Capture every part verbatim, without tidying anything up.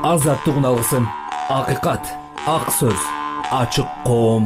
Азаттыгын алгысың. Акыйкат, ак сөз, ачык коом.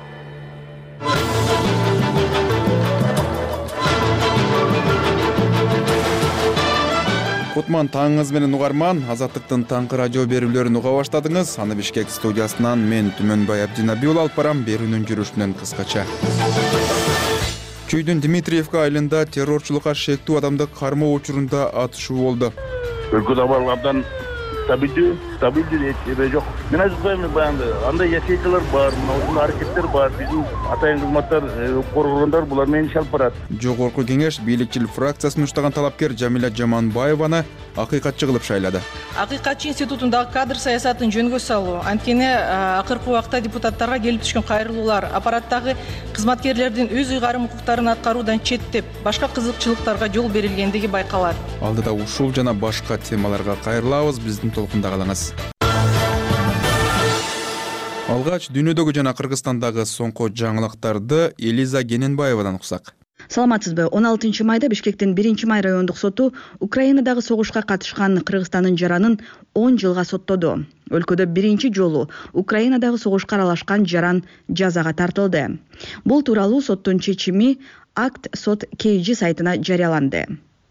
Кутман таңыңыз менен угарман, Азаттыктын таңкы радио берүүлөрүн уга баштадыңыз. Аны Бишкек студиясынан мен Түмөнбай Абдинабиул алып барам, берүүнүн жүрүшүнөн кыскача. Чүйдүн Дмитриевка айылында террорчулукка шектүү адамды кармоо учурунда атышуу болду. Өлкөдө абдан стабилдүү, стабилдүү эчебе жок. Мен айтпайм, баягы андай ясейкалар бар, мына аракеттер бар. Биздин атайын кызматтар, коргондор булар менен иш алып барат. Жогорку кеңеш бийликчил фракциясын уштаган талапкер Жамиля Жаманбаеваны акыйкатчы кылып шайлады. Акыйкатчы институтундагы кадр саясатын жөнгө салуу, анткени акыркы убакта депутаттарга келип түшкөн кайрылуулар аппараттагы кызматкерлердин өз ыйгарым укуктарын аткаруудан четтеп, башка кызыкчылыктарга жол берилгендиги байкалат. Алдыда ушул жана башка темаларга кайрылабыз, биздин толкунда калыңыз. Алгач дүйнөдөгү жана Кыргызстандагы соңку жаңылыктарды Элиза Гененбаевадан уксак. Саламатсызбы. он алтынчы майда Бишкектин биринчи май райондук соту Украинадагы согушка катышкан Кыргызстандын жаранын он жылга соттоду. Өлкөдө биринчи жолу Украинадагы согушка аралашкан жаран жазага тартылды. Бул тууралуу соттун чечими Акт сот КЖ сайтына жарыяланды.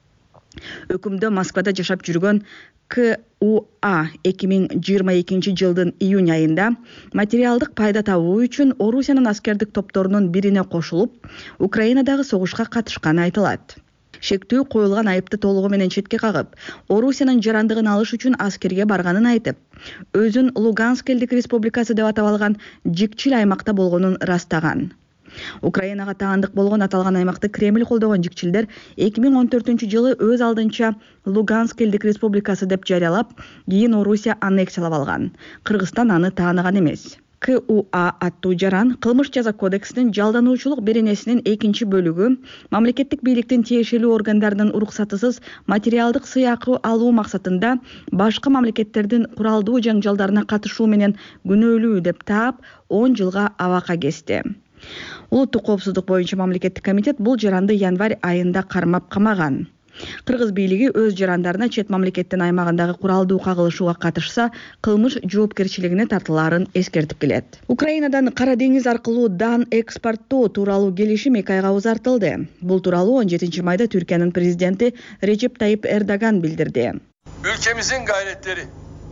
Өкүмдө Москвада жашап жүргөн К У А эки миң жыйырма экинчи жылдын июнь айында материалдык пайда табуу үчүн Орусиянын аскердик топторунун бирине кошулуп, Украинадагы согушка катышканы айтылат. Шектүү коюлган айыпты толугу менен четке кагып, Орусиянын жарандыгын алыш үчүн аскерге барганын айтып, өзүн Луганск элдик республикасы деп атап алган жикчил аймакта болгонун ырастаган. Украинага таандык болгон аталган аймакты Кремль колдогон жикчилдер эки миң он төртүнчү жылы өз алдынча Луганск элдик республикасы деп жарыялап, кийин Орусия аннексиялап алган. Кыргызстан аны тааныган эмес. К У А аттуу жаран кылмыш жаза кодексинин жалдануучулук беренесинин экинчи бөлүгү мамлекеттик бийликтин тиешелүү органдарынын уруксатысыз материалдык сыйакы алуу максатында башка мамлекеттердин куралдуу жаңжалдарына катышуу менен күнөөлүү деп таап он жылга абакка кести. Улуттук коопсуздук боюнча мамлекеттик комитет бул жаранды январь айында кармап камаган. Кыргыз бийлиги өз жарандарына чет мамлекеттин аймагындагы куралдуу кагылышууга катышса, кылмыш жоопкерчилигине тартылаарын эскертип келет. Украинадан Кара деңиз аркылуу дан экспорттоо тууралуу келишим эки айга узартылды. Бул тууралуу он жетинчи майда Түркиянын президенти Режеп Тайип Эрдоган билдирди. Ülkemizin gayretleri,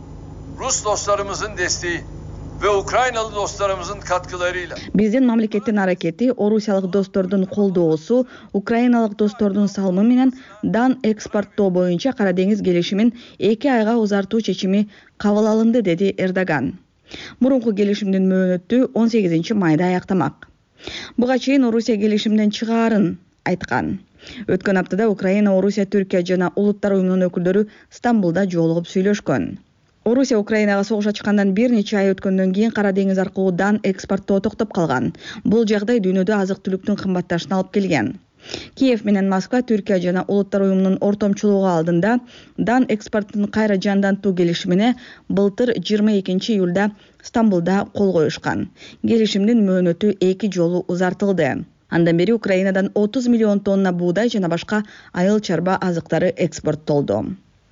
Rus dostlarımızın desteği ve Ukraynalı dostlarımızın katkılarıyla биздин мамлекеттин аракети, орусиялык достордун колдоосу, украиналык достордун салымы менен дан экспорттоо боюнча Кара деңиз келишимин эки айга узартуу чечими кабыл алынды, деди Эрдоган. Мурунку келишимдин мөөнөтү он сегизинчи майда аяктамак. Буга чейин Орусия келишимден чыгаарын айткан. Өткөн аптада Украина, Орусия, Түркия жана Улуттар уюмунун өкүлдөрү Стамбулда жолугуп сүйлөшкөн. Орусия Украинага согуш ачкандан бир нече ай өткөндөн кийин Кара деңиз аркылуу дан экспорттоо токтоп калган. Бул жагдай дүйнөдө азык-түлүктүн кымбатташына алып келген. Киев менен Москва Түркия жана Улуттар уюмунун ортомчулугу алдында дан экспортун кайра жандантуу келишимине былтыр жыйырма экинчи июлда Стамбулда кол коюшкан. Келишимдин мөөнөтү эки жолу узартылды. Андан бери Украинадан отуз миллион тонна буудай жана башка айыл чарба азыктары экспорттолду.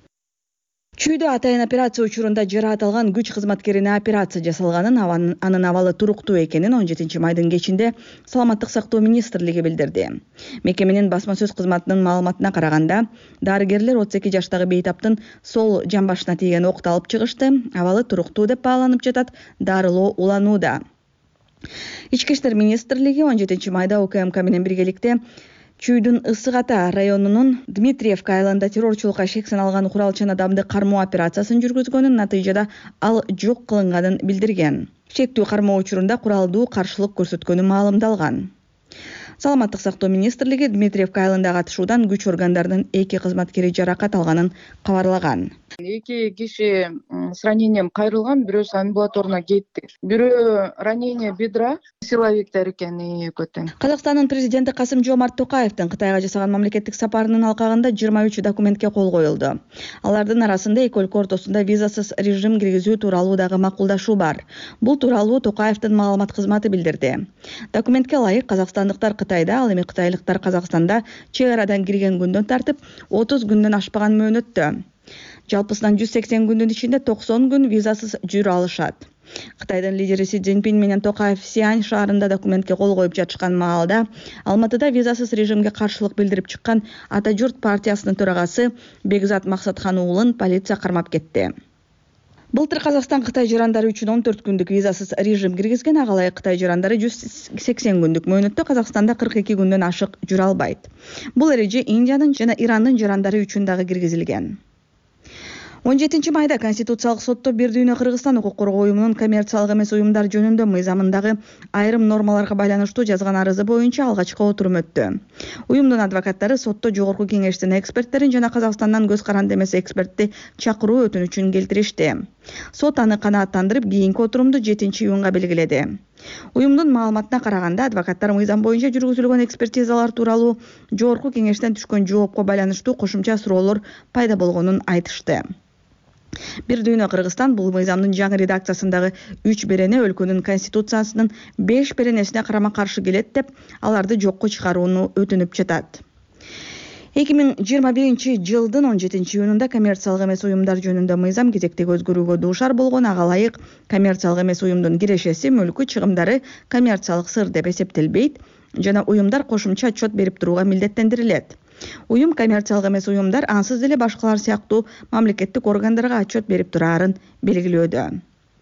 Чүйдө атайын операция учурунда жараат алган күч кызматкерине операция жасалганын, анын абалы туруктуу экенин он жетинчи майдын кечинде Саламаттык сактоо министрлиги билдирди. Мекеменин басма сөз кызматынын маалыматына караганда, дарыгерлер отуз эки жаштагы бейтаптын сол жамбашына тийген окту алып чыгышты, абалы туруктуу деп бааланып жатат, дарылоо уланууда. Ички иштер министрлиги он жетинчи майда У К М К менен биргеликте Чүйдүн Ысык Ата районунун Дмитриевка айылында террорчулукка шек саналган куралчан адамды кармоо операциясын жүргүзгөнүн, натыйжада ал жок кылынганын билдирген. Шектүү кармоо учурунда куралдуу каршылык көрсөткөнү маалымдалган. Саламаттык сактоо министрлиги Дмитриевка айылында катышуудан күч органдарынын эки кызматкери жаракат алганын кабарлаган. Эки киши с ранением кайрылган, бирөөсү амбулаторуна кетти. Бирөө ранение бедра, силовиктер экени көтөң. Казакстандын президенти Касым Жомарт Токаевдин Кытайга жасаган мамлекеттик сапарынын алкагында жыйырма үч документке кол коюлду. Алардын арасында эки өлкө ортосунда визасыз режим киргизүү тууралуу дагы макулдашуу бар. Бул тууралуу Токаевдин маалымат кызматы билдирди. Документке ылайык казакстандыктар Кытайда, ал эми кытайлыктар Казакстанда чек арадан кирген күндөн тартып отуз күндөн ашпаган мөөнөттө Жалпысынан жүз сексен күндүн ичинде токсон күн визасыз жүрө алышат. Кытайдын лидери Си Цзиньпин менен Токаев Сиань шаарында документке кол коюп жатышкан маалда Алматыда визасыз режимге каршылык билдирип чыккан Ата журт партиясынын төрагасы Бекзат Максатхан уулун полиция кармап кетти. Былтыр Казакстан Кытай жарандары үчүн он төрт күндүк визасыз режим киргизген, ага ылайык Кытай жарандары жүз сексен күндүк мөөнөттө Казакстанда кырк эки күндөн ашык жүрө албайт. Бул эреже Индиянын жана Ирандын жарандары үчүн дагы киргизилген. он жетинчи майда Конституциялык сотто Бир дүйнө Кыргызстан укук коргоо уюмунун коммерциялык эмес уюмдар жөнүндө мыйзамындагы айрым нормаларга байланыштуу жазган арызы боюнча алгачкы отурум өттү. Уюмдун адвокаттары сотто жогорку кеңештин эксперттерин жана Казакстандан көз каранды эмес экспертти чакыруу өтүнүчүн келтиришти. Сот аны канааттандырып, кийинки отурумду жетинчи июнга белгиледи. Уюмдун маалыматына караганда, адвокаттар мыйзам боюнча жүргүзүлгөн экспертизалар тууралуу жогорку кеңештен түшкөн жоопко байланыштуу кошумча суроолор пайда болгонун айтышты. Бир дүйнө Кыргызстан бул мыйзамдын жаңы редакциясындагы үч берене өлкөнүн конституциясынын беш беренесине карама каршы келет деп, аларды жокко чыгарууну өтүнүп жатат. эки миң жыйырма биринчи жылдын он жетинчи июнунда коммерциялык эмес уюмдар жөнүндө мыйзам кезектеги өзгөрүүгө дуушар болгон, ага ылайык коммерциялык эмес уюмдун кирешеси, мүлкү, чыгымдары коммерциялык сыр деп эсептелбейт жана уюмдар кошумча отчет берип турууга милдеттендирилет. Уюм коммерциялык эмес уюмдар ансыз деле башкалар сыяктуу мамлекеттик органдарга отчет берип тураарын белгилөөдө.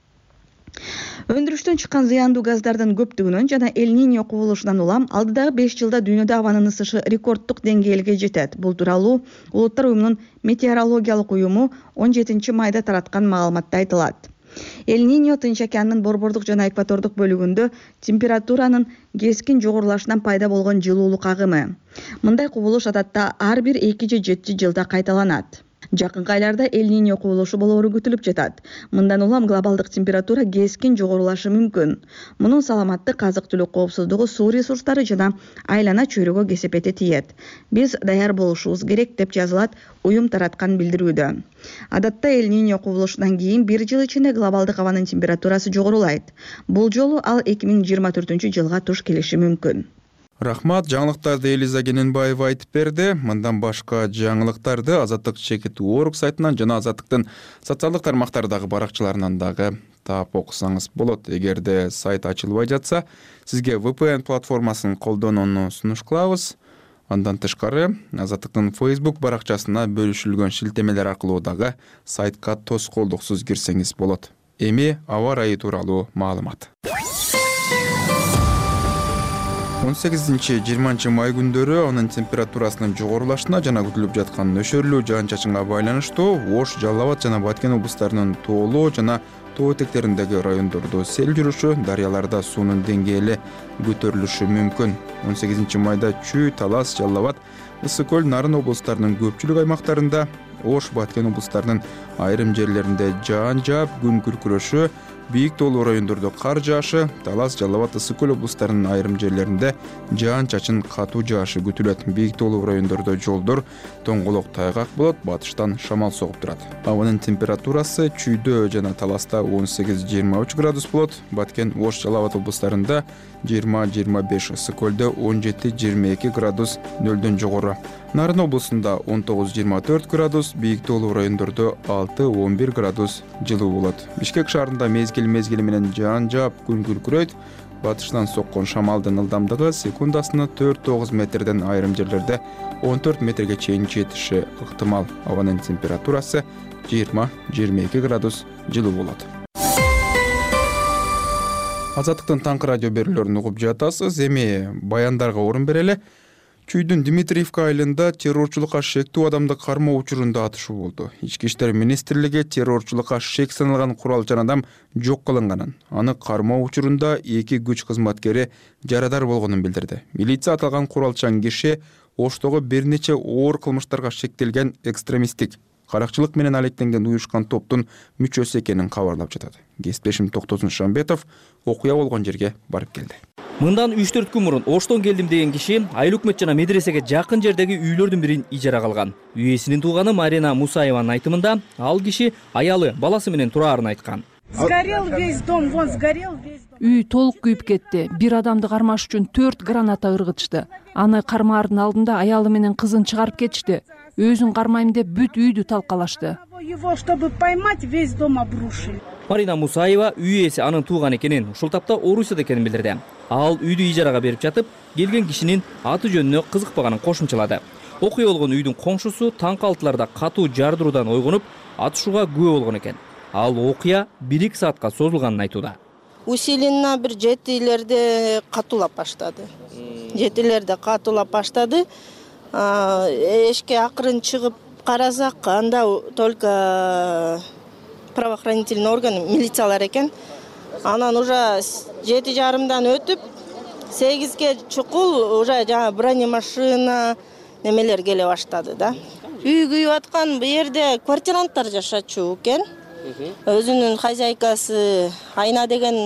Өндүрүштөн чыккан зыяндуу газдардын көптүгүнөн жана Эль-Ниньо кубулушунан улам алдыдагы беш жылда дүйнөдө абанын ысышы рекорддук деңгээлге жетет. Бул тууралуу Улуттар уюмунун метеорологиялык уюму он жетинчи майда тараткан маалыматта айтылат. Эль-Ниньо Тынч океандын борбордук жана экватордук бөлүгүндө температуранын кескин жогорулашынан пайда болгон жылуулук агымы. Мындай кубулуш адатта ар бир эки же жети жылда кайталанат. Жакынкы айларда Эль-Ниньо кубулушу болоору күтүлүп жатат. Мындан улам глобалдык температура кескин жогорулашы мүмкүн. Мунун саламаттык, азык-түлүк коопсуздугу, суу ресурстары жана айлана чөйрөгө кесепети тиет. Биз даяр болушубуз керек деп жазылат уюм тараткан билдирүүдө. Адатта Эль-Ниньо кубулушунан кийин бир жыл ичинде глобалдык абанын температурасы жогорулайт. Бул жолу ал эки миң жыйырма төртүнчү жылга туш келиши мүмкүн. Рахмат, жаңылыктарды Элиза Кененбаева айтып берди. Мындан башка жаңылыктарды Азаттык чекит орг сайтынан жана Азаттыктын социалдык тармактардагы баракчаларынан дагы таап окусаңыз болот. Эгерде сайт ачылбай жатса, сизге ви пи эн платформасын колдонууну сунуш кылабыз. Андан тышкары Азаттыктын Facebook баракчасына бөлүшүлгөн шилтемелер аркылуу дагы сайтка тоскоолдуксуз кирсеңиз болот. Эми аба ырайы тууралуу маалымат. он сегизинчи жыйырманчы май күндөрү анын температурасынын жогорулашына жана күтүлүп жаткан нөшөрлүү жаан-чачынга байланыштуу Ош, Жалал Абад жана Баткен облустарынын тоолуу жана тоо этектериндеги райондордо сел жүрүшү, дарыяларда суунун деңгээли көтөрүлүшү мүмкүн. он сегизинчи майда Чүй, Талас, Жалал Абад, Ысык көл, Нарын облустарынын көпчүлүк аймактарында, Ош, Баткен облустарынын айрым жерлеринде жаан жаап, күн күркүрөшү, бийик тоолуу райондордо кар жаашы, Талас, Жалал Абад, Ысык көл облустарынын айрым жерлеринде жаан-чачын катуу жаашы күтүлөт. Бийик тоолуу райондордо жолдор тоңголок тайгак болот, батыштан шамал согуп турат. Абанын температурасы Чүйдө жана Таласта он сегиз жыйырма үч градус болот, Баткен, Ош, Жалал Абад облустарында жыйырма жыйырма беш, Ысык көлдө он жети жыйырма эки градус нөлдөн жогору. Нарын облусунда он тогуз жыйырма төрт градус, бийик тоолуу райондордо алты он бир градус жылуу болот. Бишкек шаарында мезгил мезгили менен жаан жаап, күн күркүрөйт. Батыштан соккон шамалдын ылдамдыгы секундасына төрт тогуз метрден, айрым жерлерде он төрт метрге чейин жетиши ыктымал. Абанын температурасы жыйырма жыйырма эки градус жылуу болот. Азаттыктын таңкы радио берүүлөрүн угуп жатасыз. Эми баяндарга орун берели. Чүйдүн Дмитриевка айылында террорчулукка шектүү адамды кармоо учурунда атышуу болду. Ички иштер министрлиги террорчулукка шек саналган курал жана адам жок кылынганын, аны кармоо учурунда эки күч кызматкери жарадар болгонун билдирди. Милиция аталган куралчан киши Оштогу бир нече оор кылмыштарга шектелген экстремисттик каракчылык менен алектенген уюшкан топтун мүчөсү экенин кабарлап жатат. Кесиптешим Токтосун Шамбетов окуя болгон жерге барып келди. Мындан үч төрт күн мурун Оштон келдим деген киши айыл өкмөт жана медресеге жакын жердеги үйлөрдүн бирин ижарага алган. Үйесинин тууганы Марина Мусаеванын айтымында ал киши аялы, баласы менен тураарын айткан. Сгорел весь дом, вон сгорел весь дом. Үй толук күйүп кетти. Бир адамды кармаш үчүн төрт граната ыргытышты. Аны кармаардын алдында аялы менен кызын чыгарып кетишти. Өзүн кармайм деп бүт үйдү талкалашты. его, чтобы поймать, весь дом обрушили. Марина Мусаева үй ээси анын тууган экенин, ушул тапта Орусияда экенин билдирди. Ал үйдү ижарага берип жатып, келген кишинин аты жөнүнө кызыкпаганын кошумчалады. Окуя болгон үйдүн коңшусу таң калтыларда катуу жардыруудан ойгонуп, атышууга күбө болгон экен. Ал окуя бир эки саатка созулганын айтууда. Усиленно бир жетилерде катуулап баштады. Жетилерде катуулап баштады. Эшикке акырын чыгып карасак, анда только правоохранительный орган, милициялар экен. Анан уже жети жарымдан өтүп, сегизге чукул уже жаңа бронемашина немелер келе баштады да. Үй күйүп аткан бу жерде квартиранттар жашачу экен. Өзүнүн хозяйкасы Айна деген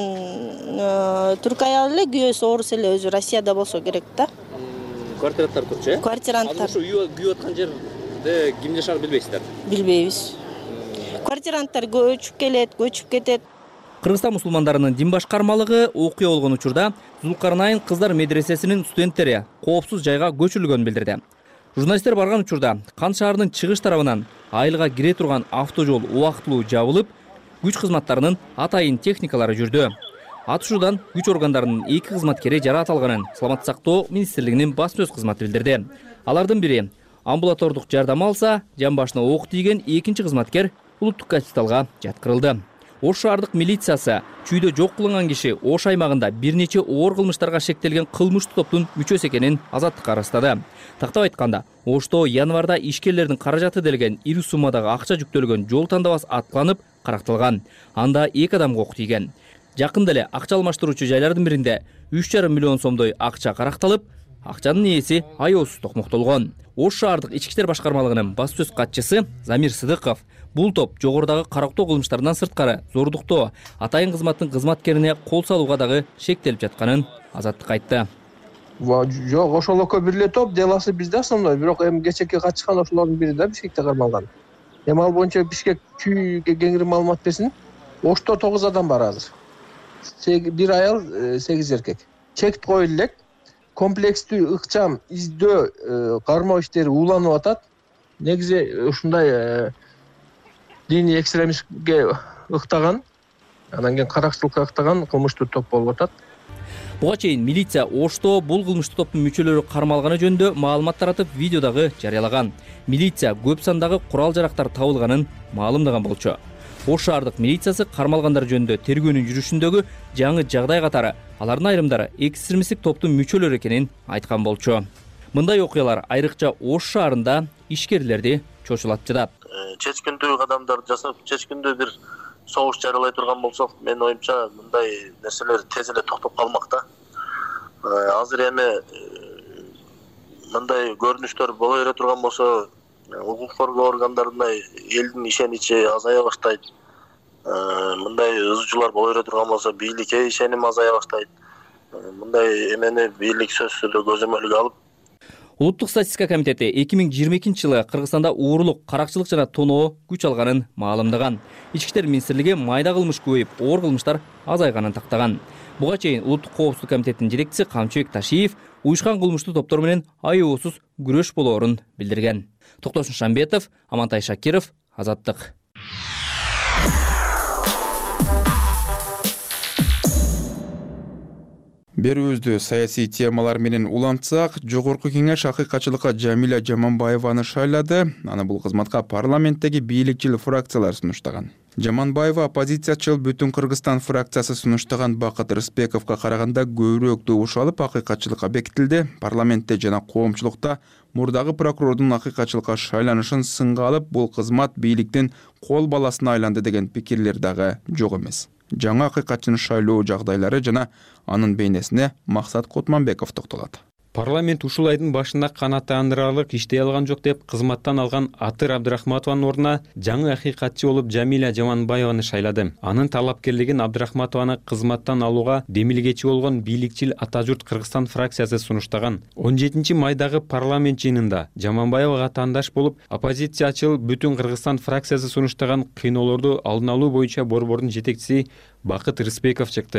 түрк аял эле, күйөөсү орус эле, өзү Россияда болсо керек да. Квартиранттар турчу, э? Квартиранттар. Ошо үй күйүп аткан жерде ким жашаганын билбейсиздер? Билбейбиз. Квартиранттар көчүп келет, көчүп кетет. Кыргызстан мусулмандарынын дин башкармалыгы окуя болгон учурда Зулкарнайын кыздар медресесинин студенттери коопсуз жайга көчүрүлгөнүн билдирди. Журналисттер барган учурда Кан шаарынын чыгыш тарабынан айылга кире турган автожол убактылуу жабылып, күч кызматтарынын атайын техникалары жүрдү. Атышуудан күч органдарынын эки кызматкери жараат алганын Саламаттык сактоо министрлигинин басма-сөз кызматы билдирди. Алардын бири амбулатордук жардам алса, жан башына ок тийген экинчи кызматкер улуттук госпиталга жаткырылды. Ош шаардык милициясы чүйдө жок кылынган киши Ош аймагында бир нече оор кылмыштарга шектелген кылмыштуу топтун мүчөсү экенин азаттыкка ырастады. Тактап айтканда, Ошто январда ишкерлердин каражаты делген ири суммадагы акча жүктөлгөн жол тандабас аткыланып каракталган. Анда эки адамга ок тийген. Жакында эле акча алмаштыруучу жайлардын биринде үч жарым миллион сомдой акча каракталып, акчанын ээси аеосуз токмоктолгон. Ош шаардык ички иштер башкармалыгынын басма-сөз катчысы Замир Сыдыков бул топ жогорудагы карактоо кылмыштарынан сырткары зордуктоо, атайын кызматтын кызматкерине кол салууга дагы шектелип жатканын азаттыкка айтты. Жок, ошол экөө бир эле топ, деласы бизде основной, бирок эми кечээки катышкан ошолордун бири да Бишкекте кармалган. Эми ал боюнча Бишкек чүйгө кеңири маалымат берсин. Ошто тогуз адам бар азыр. Бир аял, сегиз эркек. Чек коюлуп элек. Комплекстүү ыкчам издөө кармоо иштери уланып атат. Негизи ушундай диний экстремистке ыктаган, анан кийин каракчылыкка ыктаган кылмыштуу топ болуп атат. Буга чейин милиция Ошто бул кылмыштуу топтун мүчөлөрү кармалганы жөнүндө маалымат таратып, видео дагы жарыялаган. Милиция көп сандагы курал-жарактар табылганын маалымдаган болчу. Ош шаардык милициясы кармалгандар жөнүндө тергөөнүн жүрүшүндөгү жаңы жагдай катары алардын айрымдары экстремисттик топтун мүчөлөрү экенин айткан болчу. Мындай окуялар айрыкча Ош шаарында ишкерлерди чочулатып жатат. Чечкиндүү кадамдарды жасап, чечкиндүү бир согуш жарыялай турган болсок, менин оюмча мындай нерселер тез эле токтоп калмак да. Азыр эми мындай көрүнүштөр боло бере турган болсо, укук коргоо органдарына элдин ишеничи азая баштайт. Мындай ызчуулар боло бере турган болсо, бийликке ишеним азая баштайт. Мындай эмени бийлик сөзсүз эле көзөмөлгө алып, Улуттук статистика комитети эки миң жыйырма экинчи жылы Кыргызстанда уурулук, каракчылык жана тоноо күч алганын маалымдаган. Ички иштер министрлиги майда кылмыш көбөйүп, оор кылмыштар азайганын тактаган. Буга чейин Улуттук коопсуздук комитетинин жетекчиси Камчыбек Ташиев уюшкан кылмыштуу топтор менен аеосуз күрөш болоорун билдирген. Токтосун Шамбетов, Амантай Шакиров, Азаттык. Берүүбүздү саясий темалар менен улантсак, жогорку кеңеш акыйкатчылыкка Жамиля Жаманбаеваны шайлады. Аны бул кызматка парламенттеги бийликчил фракциялар сунуштаган. Жаманбаева оппозициячыл Бүтүн Кыргызстан фракциясы сунуштаган Бакыт Рысбековго караганда көбүрөөк добуш алып акыйкатчылыкка бекитилди. Парламентте жана коомчулукта мурдагы прокурордун акыйкатчылыкка шайланышын сынга алып, бул кызмат бийликтин кол баласына айланды деген пикирлер дагы жок эмес. Жаңа акыйкатчыны шайлоо жагдайлары жана анын бейнесине Максат Котманбеков токтолот. Парламент ушул айдын башында канааттандырарлык иштей алган жок деп кызматтан алган Атыр Абдрахматованын ордуна жаңы акыйкатчы болуп Жамиля Жаманбаеваны шайлады. Анын талапкерлигин Абдрахматованы кызматтан алууга демилгечи болгон бийликчил Ата журт Кыргызстан фракциясы сунуштаган. он жетинчи майдагы парламент жыйынында Жаманбаевага тандаш болуп, оппозициячыл Бүтүн Кыргызстан фракциясы сунуштаган кыйноолорду алдын алуу боюнча борбордун жетекчиси Бакыт Рысбеков чыкты.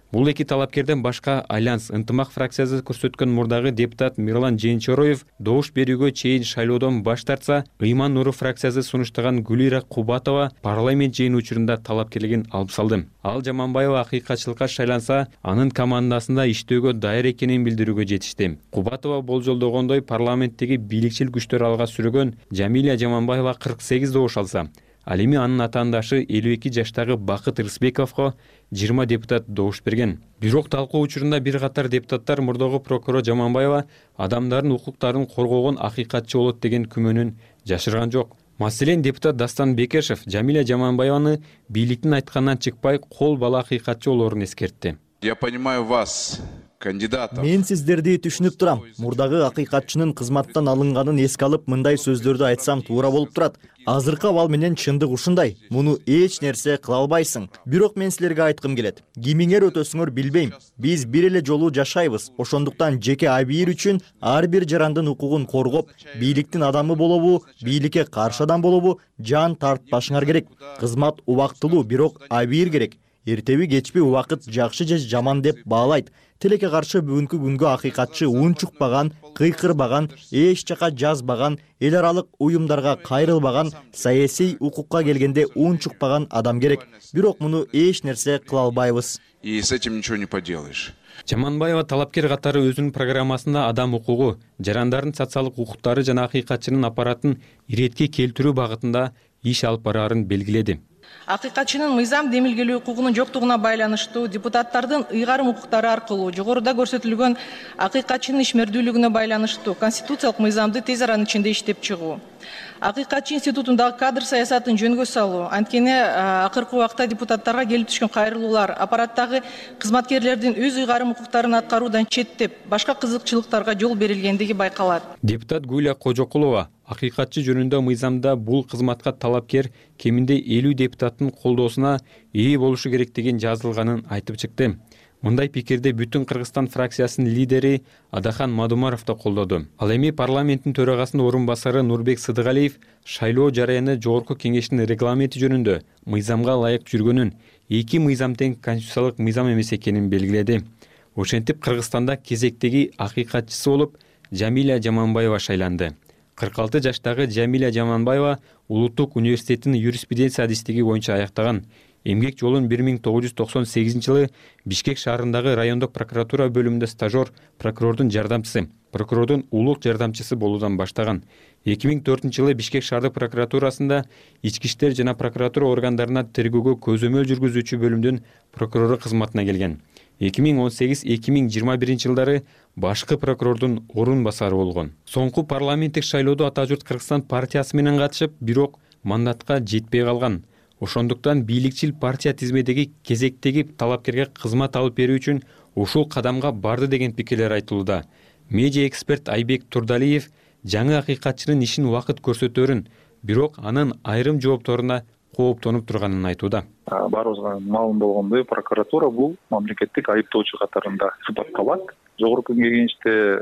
Бул эки талапкерден башка Альянс ынтымак фракциясы көрсөткөн мурдагы депутат Мирлан Жээнчороев добуш берүүгө чейин шайлоодон баш тартса, Ыйман Нуру фракциясы сунуштаган Гүлира Кубатова парламент жыйыны учурунда талапкерлигин алып салды. Ал Жаманбаева акыйкатчылыкка шайланса, анын командасында иштөөгө даяр экенин билдирүүгө жетишти. Кубатова болжолдогондой парламенттеги бийликчил күчтөр алга сүргөн Жамиля Жаманбаева кырк сегиз добуш алса, ал эми анын атаандашы элүү эки жаштагы Бакыт Рысбековго жыйырма депутат добуш берген. Бирок талкуу учурунда бир катар депутаттар мурдагы прокурор Жаманбаева адамдардын укуктарын коргогон акыйкатчы болот деген күмөнүн жашырган жок. Маселен, депутат Дастан Бекешев Жамиля Жаманбаеваны бийликтин айтканынан чыкпай кол бала акыйкатчы болоорун эскертти. Я понимаю вас, кандидатов. Мен сиздерди түшүнүп турам. Мурдагы акыйкатчынын кызматтан алынганын эске алып, мындай сөздөрдү айтсам туура болуп турат. Азыркы абал менен чындык ушундай. Муну эч нерсе кыла албайсың. Бирок мен силерге айткым келет. Кимиңер өтөсүңөр билбейм. Биз бир эле жолу жашайбыз. Ошондуктан жеке абийир үчүн ар бир жарандын укугун коргоп, бийликтин адамы болобу, бийликке каршы адам болобу, жан тартпашыңар керек. Кызмат убактылуу, бирок абийир керек. Эртеби кечпи убакыт жакшы же жаман деп баалайт. Тилекке каршы бүгүнкү күнгө акыйкатчы унчукпаган, кыйкырбаган, эч жака жазбаган, эл аралык уюмдарга кайрылбаган, саясий укукка келгенде унчукпаган адам керек. Бирок муну эч нерсе кыла албайбыз. И с этим ничего не поделаешь. Жаманбаева талапкер катары өзүнүн программасында адам укугу, жарандардын социалдык укуктары жана акыйкатчынын аппаратын иретке келтирүү багытында иш алып бараарын белгиледи. Акыйкатчынын мыйзам демилгелөө укугунун жоктугуна байланыштуу депутаттардын ыйгарым укуктары аркылуу жогоруда көрсөтүлгөн акыйкатчынын ишмердүүлүгүнө байланыштуу конституциялык мыйзамды тез аранын ичинде иштеп чыгуу. Акыйкатчы институтундагы кадр саясатын жөнгө салуу, анткени акыркы убакта депутаттарга келип түшкөн кайрылуулар аппараттагы кызматкерлердин өз ыйгарым укуктарын аткаруудан четтеп, башка кызыкчылыктарга жол берилгендиги байкалат. Депутат Гүлия Кожокулова акыйкатчы жөнүндө мыйзамда бул кызматка талапкер кеминде элүү депутаттын колдоосуна ээ болушу керектигин жазылганын айтып чыкты. Мындай пикирди Бүтүн Кыргызстан фракциясынын лидери Адахан Мадумаров да колдоду. Ал эми парламенттин төрагасынын орун басары Нурбек Сыдыгалиев шайлоо жараяны жогорку кеңештин регламенти жөнүндө мыйзамга ылайык жүргөнүн, эки мыйзам тең конституциялык мыйзам эмес экенин белгиледи. Ошентип Кыргызстанда кезектеги акыйкатчысы болуп Жамиля Жаманбаева шайланды. кырк алты жаштагы Жамиля Жаманбаева Улуттук университетинин юриспруденция адистиги боюнча аяктаган. Эмгек жолун бир миң тогуз жүз токсон сегизинчи жылы Бишкек шаарындагы райондук прокуратура бөлүмүндө стажер, прокурордун жардамчысы, прокурордун улук жардамчысы болуудан баштаган. эки миң төртүнчү жылы Бишкек шаардык прокуратурасында ички иштер жана прокуратура органдарына тергөөгө көзөмөл жүргүзүүчү бөлүмдүн прокурору кызматына келген. эки миң он сегиз эки миң жыйырма биринчи жылдары башкы прокурордун орун басары болгон. Соңку парламенттик шайлоодо Ата журт Кыргызстан партиясы менен катышып, бирок мандатка жетпей калган. Ошондуктан бийликчил партия тизмедеги кезектеги талапкерге кызмат алып берүү үчүн ушул кадамга барды деген пикирлер айтылууда. Медиа эксперт Айбек Турдалиев жаңы акыйкатчынын ишин убакыт көрсөтөөрүн, бирок анын айрым жоопторуна кооптонуп турганын айтууда. Баарыбызга маалым болгондой, прокуратура бул мамлекеттик айыптоочу катарында сыпатталат. Жогорку кеңеште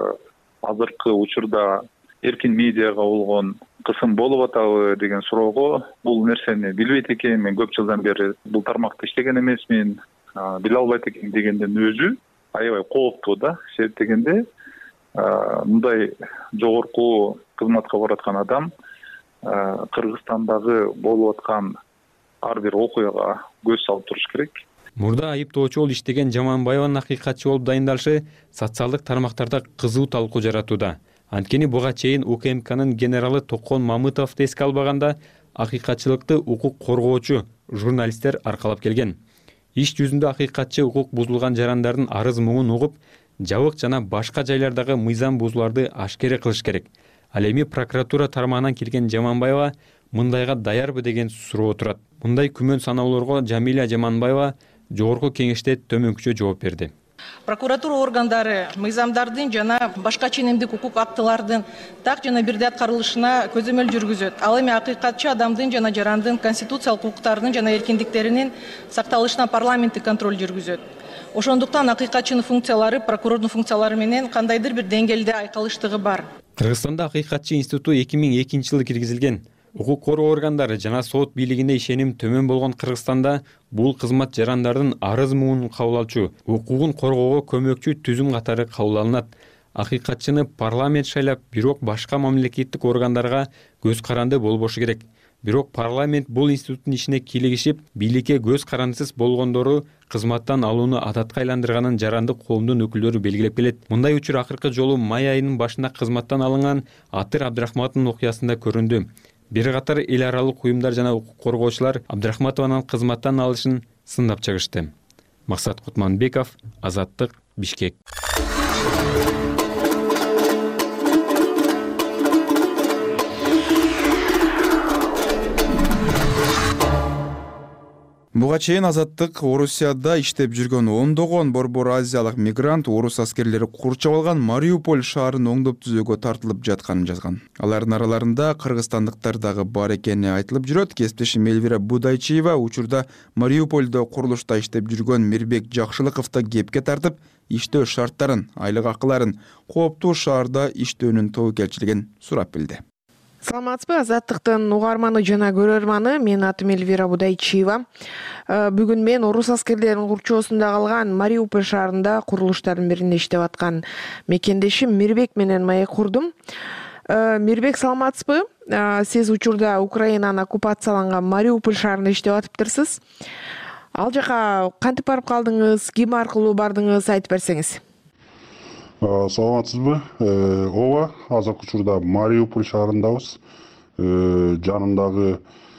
азыркы учурда эркин медиага болгон кысым болуп атабы деген суроого бул нерсени билбейт экен, мен көп жылдан бери бул тармакта иштеген эмесмин, биле албайт экен дегенден өзү аябай кооптуу да. Себеп дегенде мындай жогорку кызматка бараткан адам Кыргызстандагы болуп аткан ар бир окуяга көз салып туруш керек. Мурда айыптоочу болуп иштеген Жаманбаеванын акыйкатчы болуп дайындалышы социалдык тармактарда кызуу талкуу жаратууда. Анткени буга чейин УКМКнын генералы Токон Мамытовду эске албаганда акыйкатчылыкты укук коргоочу журналисттер аркалап келген. Иш жүзүндө акыйкатчы укук бузулган жарандардын арыз муңун угуп, жабык жана башка жайлардагы мыйзам бузууларды ашкере кылыш керек. Ал эми прокуратура тармагынан келген Жаманбаева мындайга даярбы деген суроо турат. Мындай күмөн саноолорго Жамиля Жаманбаева жогорку кеңеште төмөнкүчө жооп берди. Прокуратура органдары мыйзамдардын жана башка ченемдик укук актылардын так жана бирдей аткарылышына көзөмөл жүргүзөт. Ал эми акыйкатчы адамдын жана жарандын конституциялык укуктарынын жана эркиндиктеринин сакталышына парламенттик контроль жүргүзөт. Ошондуктан акыйкатчынын функциялары прокурордун функциялары менен кандайдыр бир деңгээлде айкалыштыгы бар. Кыргызстанда акыйкатчы институту эки миң экинчи жылы киргизилген. Укук коргоо органдары жана сот бийлигине ишеним төмөн болгон Кыргызстанда бул кызмат жарандардын арыз муунун кабыл алчу, укугун коргоого көмөкчү түзүм катары кабыл алынат. Акыйкатчыны парламент шайлап, бирок башка мамлекеттик органдарга көз каранды болбошу керек. Бирок парламент бул институттун ишине кийлигишип, бийликке көз карандысыз болгондору кызматтан алууну адатка айландырганын жарандык коомдун өкүлдөрү белгилеп келет. Мындай учур акыркы жолу май айынын башында кызматтан алынган Атыр Абдрахматовдун окуясында көрүндү. Бир катар эл аралык уюмдар жана укук коргоочулар Абдрахматованын кызматтан алышын сындап чыгышты. Максат Кутманбеков, Азаттык, Бишкек. Буга чейин Азаттык Орусияда иштеп жүргөн ондогон борбор азиялык мигрант орус аскерлери курчап алган Мариуполь шаарын оңдоп түзөөгө тартылып жатканын жазган. Алардын араларында кыргызстандыктар дагы бар экени айтылып жүрөт. Кесиптешим Элвира Будайчиева учурда Мариупольдо курулушта иштеп жүргөн Мирбек Жакшылыковду кепке тартып, иштөө шарттарын, айлык акыларын, кооптуу шаарда иштөөнүн тобокелчилигин сурап билди. Саламатсызбы, Азаттыктын угарманы жана көрөрманы, менин атым Элвира Будайчиева. Бүгүн мен орус аскерлеринин курчоосунда калган Мариуполь шаарында курулуштардын биринде иштеп аткан мекендешим Мирбек менен маек курдум. Мирбек, саламатсызбы? Сиз учурда Украинанын оккупацияланган Мариуполь шаарында иштеп атыптырсыз. Ал жака кантип барып калдыңыз, ким аркылуу бардыңыз, айтып берсеңиз. Саламатсызбы? Ооба, азыркы учурда Мариуполь шаарындабыз. Жанымдагы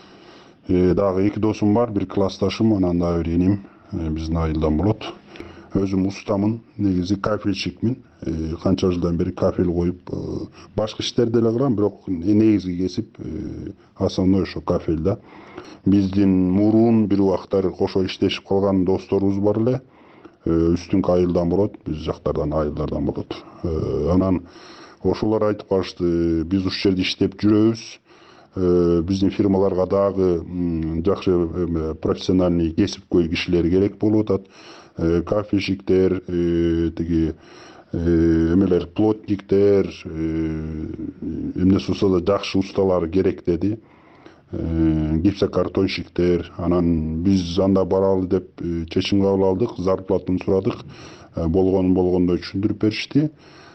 дагы эки досум бар, бир классташым, анан дагы бир энем, биздин айылдан болот. Өзүм устамын, негизи кафельщикмин. Канча жылдан бери кафель коюп, башка иштерди эле кылам, бирок негизги кесип основной ошо кафель да. Биздин мурун бир убактар кошо иштешип калган досторубуз бар эле. Үстүнкү айылдан болот, биз жактардан айылдардан болот. Анан ошолор айтып калышты, биз ушул жерде иштеп жүрөбүз. Биздин фирмаларга дагы жакшы профессиональный кесипкөй кишилер керек болуп атат. Кафельщиктер, тиги эмелер, плотниктер, эмнеси болсо да жакшы усталар керек деди. Гипсокартонщиктер, анан биз анда баралы деп чечим кабыл алдык, зарплатын сурадык, болгонун болгондой түшүндүрүп беришти.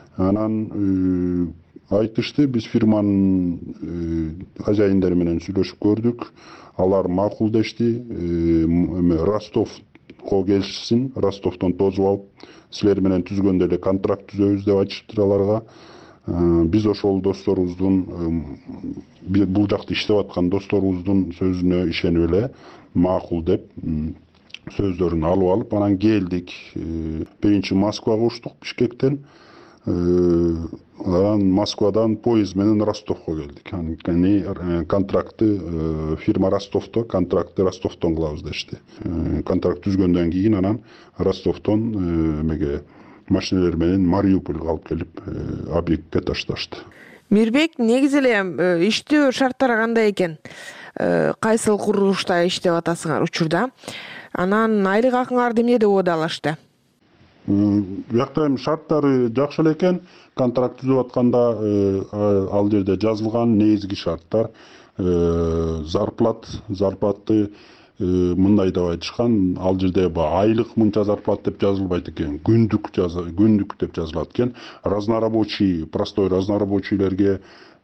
Анан айтышты, биз фирманын хозяиндери менен сүйлөшүп көрдүк, алар макул дешти. Ростовко келишсин, Ростовдон тосуп алып, силер менен түзгөндө эле контракт түзөбүз деп айтышыптыр аларга. Биз ошол досторубуздун, бул жакта иштеп аткан досторубуздун сөзүнө ишенип эле макул деп сөздөрүн алып алып, анан келдик. Биринчи Москвага учтук Бишкектен. Анан Москвадан поезд менен Ростовко келдик. Анан контрактты фирма Ростовдо, контрактты Ростовдон кылабыз дешти. Контракт түзгөндөн кийин анан Ростовдон эмеге машиналар менен Мариупольга алып келип объектке ташташты. Мирбек, негизи эле иштөө шарттары кандай экен? Кайсыл курулушта иштеп атасыңар учурда? Анан айлык акыңарды эмнеде оодалашты? Биякта эми шарттары жакшы эле экен. Контракт түзүп атканда ал жерде жазылган негизги шарттар зарплат, зарплатты мындай деп айтышкан, ал жерде айлык мынча зарплат деп жазылбайт экен, күндүк күндүк деп жазылат экен. Разнорабочий, простой разнорабочийлерге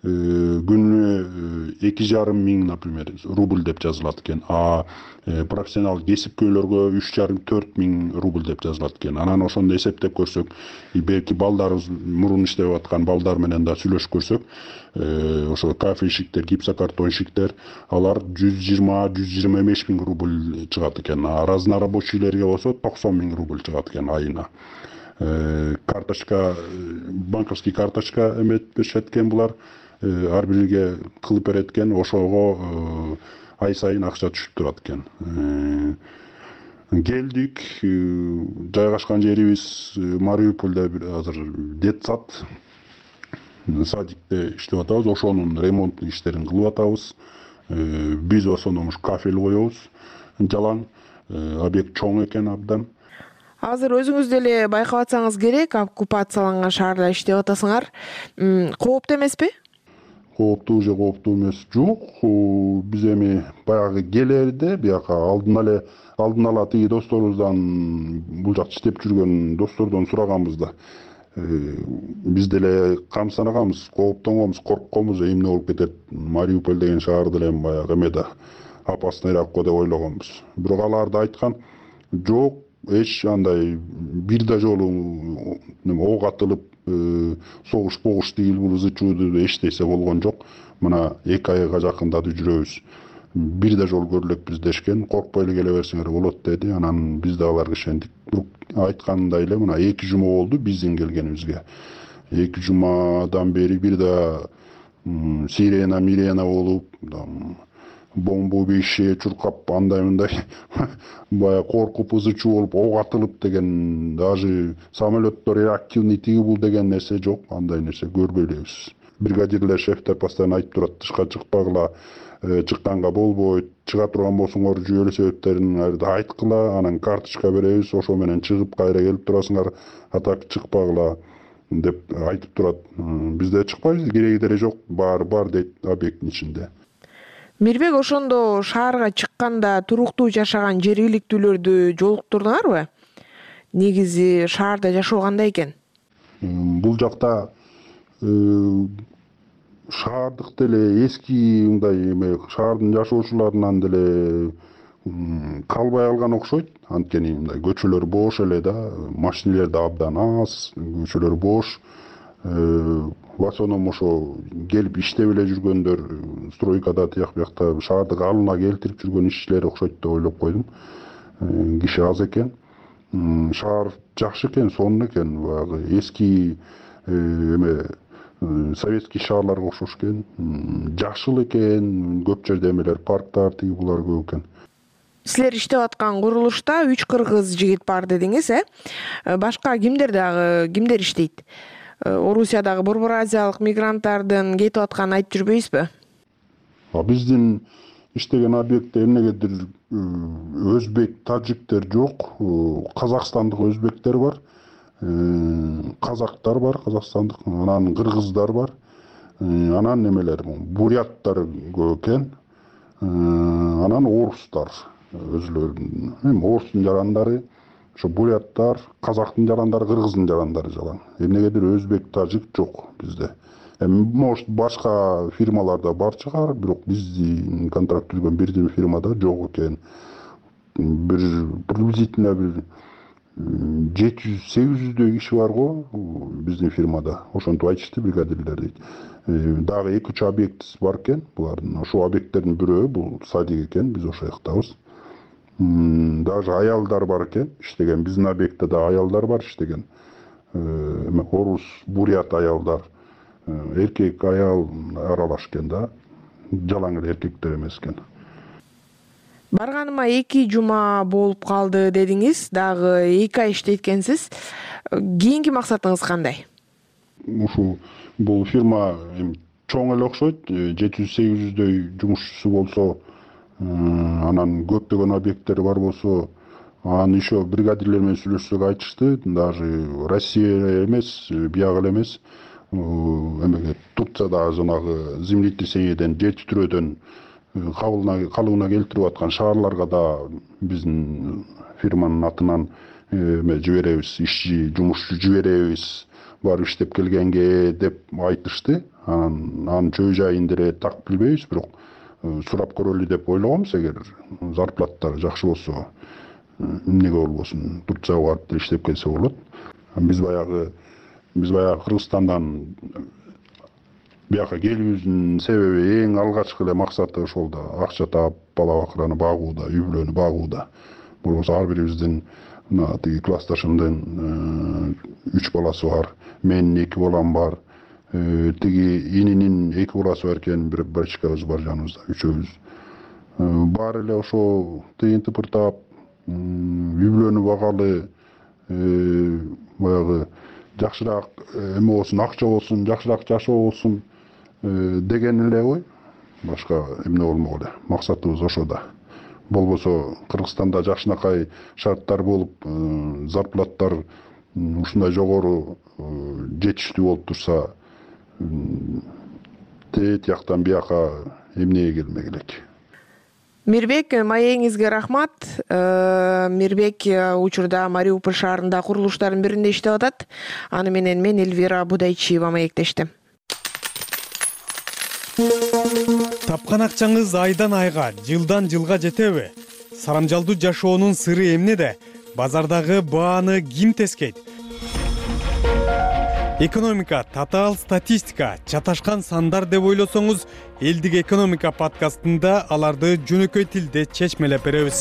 күнүнө эки жарым миң, например, рубль деп жазылат экен. А профессионал кесипкөйлөргө үч жарым төрт миң рубль деп жазылат экен. Анан ошондо эсептеп көрсөк, белки балдарыбыз мурун иштеп аткан балдар менен да сүйлөшүп көрсөк, ошо кафельщиктер, гипсокартонщиктер, алар жүз жыйырма жүз жыйырма беш миң рубль чыгат экен. А разнорабочийлерге болсо токсон миң рубль чыгат экен айына. Карточка, банковский карточка эмет беришет экен булар. Ар бирге кылып берет экен, ошого ай сайын акча түшүп турат экен. Келдик, жайгашкан жерибиз Мариупольдо азыр детсад, садикте иштеп атабыз, ошонун ремонттун иштерин кылып атабыз. Биз ошондо кафель коебуз, жалаң, объект чоң экен абдан. Азыр өзүңүз деле байкап атсаңыз керек, оккупацияланган шаарда иштеп атасыңар. Кооптуу эмеспи? кооптуу же кооптуу эмес жок. Биз эми баягы келерде бияка алдын эле алдын ала тиги досторубуздан бул жакта иштеп жүргөн достордон сураганбыз да. Биз деле камсынаганбыз, кооптонгонбуз, коркконбуз, эмне болуп кетет, Мариуполь деген шаар деле баягы эме да опасныйраак го деп ойлогонбуз. Бирок алар да айткан жок, эч андай бир да жолу ок атылып согуш погуш тигил бул ызы чууду эчтесе болгон жок. Мына эки айга жакындады жүрөбүз. Бир да жолу көрө элекпиз дешкен. Коркпой эле келе берсеңер болот деди. Анан биз да аларга ишендик. Бирок айткандай эле мына эки жума болду биздин келгенибизге. эки жумадан бери бир да сирена мирена болуп, бомба бейше чуркап андай мындай бая коркуп ызы чуу болуп ок атылып деген, даже самолеттор реактивный тиги бул деген нерсе жок. Андай нерсе көрбөй элебиз. Бригадирлер, шефтер постоянно айтып турат, тышка чыкпагыла, чыкканга болбойт, чыга турган болсоңор жүйөлүү себептерин айткыла, анан карточка беребиз, ошо менен чыгып кайра келип турасыңар, а так чыкпагыла деп айтып турат. Бизде чыкпайбыз, кереги деле жок, баары бар дейт объекттин ичинде. Мирбек, ошондо шаарга чыкканда туруктуу жашаган жергиликтүүлөрдү жолуктурдуңарбы? Негизи шаарда жашоо кандай экен? Бул жакта шаардык деле эски мындай эме шаардын жашоочуларынан деле калбай калган окшойт. Анткени мындай көчөлөр бош эле да, машинелер да абдан аз, көчөлөр бош. В основном ошо келип иштеп эле жүргөндөр стройкада тияк биякта шаарды калыбына келтирип жүргөн ишчилер окшойт деп ойлоп койдум. Киши аз экен. Шаар жакшы экен, сонун экен, баягы эски эме советский шаарларга окшош экен. Жакшыл экен, көп жерде эмелер, парктар тиги булар көп экен. Силер иштеп аткан курулушта үч кыргыз жигит бар дедиңиз, э? Башка кимдер дагы, кимдер иштейт? Орусиядагы Борбор Азиялык мигранттардын кетип атканын айтып жүрбөйсүзбү? Биздин иштеген объектте эмнегедир өзбек, тажиктер жок, казакстандык өзбектер бар, казактар бар, казакстандык, анан кыргыздар бар, анан немелер, буряттар көп экен, анан орустар өзүлөрүнүн, эми орустун жарандары, ошо буряттар, казактын жарандары, кыргыздын жарандары жалаң. Эмнегедир өзбек, тажик жок бизде. Эми может башка фирмаларда бар чыгар, бирок биздин контракт түзгөн бирден фирмада жок экен. Бир приблизительно бир жети жүз сегиз жүздөй киши бар го биздин фирмада. Ошентип айтышты бригадирлер дейт. Дагы эки үч объект бар экен булардын. Ошо объекттердин бирөө бул садик экен, биз ошо жактабыз. Даже аялдар бар экен, иштеген. Биздин объектте да аялдар бар иштеген. Орус, бурят аялдар, эркек аял аралаш экен да. Жалаң эле эркектер эмес экен. Барганыма эки жума болуп калды дедиңиз, дагы эки ай иштейткенсиз. Кийинки максатыңыз кандай? Ушу бул фирма чоң эле окшойт, жети жүз сегиз жүздөй жумушчусу болсо, анан көптөгөн объекттери бар болсо, анан еще бригадирлер менен сүйлөшсөк айтышты, даже Россия эмес, биягы эле эмес, эмеге Турцияда жанагы землетрясениеден, жер титирөөдөн калыбына келтирип аткан шаарларга да биздин фирманын атынан эме жиберебиз, ишчи, жумушчу жиберебиз, барып иштеп келгенге деп айтышты. Анан анын чөй жайын деле так билбейбиз, бирок сурап көрөлү деп ойлогонбуз, эгер зарплаттары жакшы болсо, эмнеге болбосун, Турцияга барып деле иштеп келсе болот. Биз баягы биз баягы Кыргызстандан бияка келүүбүздүн себеби эң алгачкы эле максаты ошол да, акча таап, бала бакыраны багууда, үй бүлөнү багууда. Болбосо ар бирибиздин мына тиги классташымдын үч баласы бар, менин эки балам бар, тиги ининин эки баласы бар экен, бир братчикабыз бар жаныбызда, үчөөбүз. Баары эле ошо тыйын тыпыртап, үй бүлөнү багалы, баягы жакшыраак эме болсун, акча болсун, жакшыраак жашоо болсун деген эле ой. Башка эмне болмок эле. Максатыбыз ошо да. Болбосо Кыргызстанда жакшынакай шарттар болуп, зарплаттар ушундай жогору жетиштүү болуп турса, кетти, тияктан бияка эмнеге келмек элек. Мирбек, маегиңизге рахмат. Мирбек учурда Мариуполь шаарында курулуштардын биринде иштеп атат. Аны менен мен Эльвира Будайчиева маектешти. Тапкан акчаңыз айдан айга, жылдан жылга жетеби? Сарамжалдуу жашоонун сыры эмнеде? Базардагы бааны ким тескейт? Экономика, татаал статистика, чаташкан сандар деп ойлосоңуз, Элдик экономика подкастында аларды жөнөкөй тилде чечмелеп беребиз.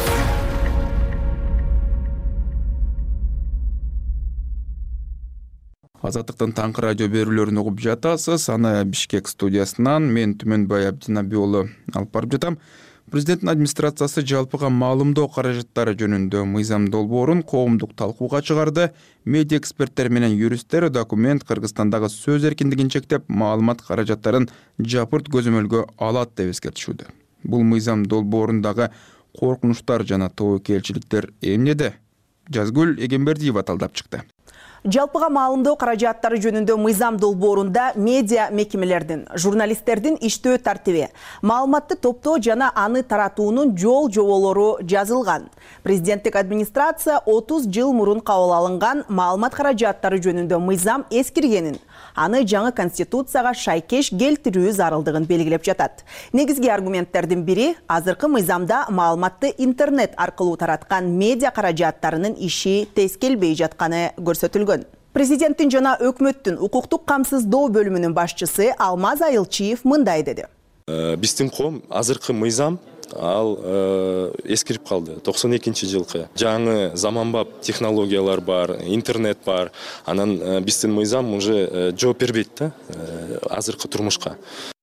Азаттыктын таңкы радио берүүлөрүн угуп жатасыз. Аны Бишкек студиясынан мен Түмөнбай Абдинаби уулу алып барып жатам. Президенттин администрациясы жалпыга маалымдоо каражаттары жөнүндө мыйзам долбоорун коомдук талкууга чыгарды. Медиа эксперттер менен юристтер документ Кыргызстандагы сөз эркиндигин чектеп, маалымат каражаттарын жапырт көзөмөлгө алат деп эскертишүүдө. Бул мыйзам долбоорундагы коркунучтар жана тобокелчиликтер эмнеде? Жазгүл Эгембердиева талдап чыкты. Жалпыга маалымдоо каражаттары жөнүндө мыйзам долбоорунда медиа мекемелердин, журналисттердин иштөө тартиби, маалыматты топтоо жана аны таратуунун жол жоболору жазылган. Президенттик администрация отуз жыл мурун кабыл алынган маалымат каражаттары жөнүндө мыйзам эскиргенин, аны жаңы конституцияга шайкеш келтирүү зарылдыгын белгилеп жатат. Негизги аргументтердин бири азыркы мыйзамда маалыматты интернет аркылуу тараткан медиа каражаттарынын иши тез келбей жатканы көрсөтүлгөн. Президенттин жана өкмөттүн укуктук камсыздоо бөлүмүнүн башчысы Алмаз Айылчиев мындай деди. Биздин коом азыркы мыйзам ал эскирип калды. токсон экинчи жылкы жаңы заманбап технологиялар бар, интернет бар. Анан биздин мыйзам уже жооп бербейт да азыркы турмушка.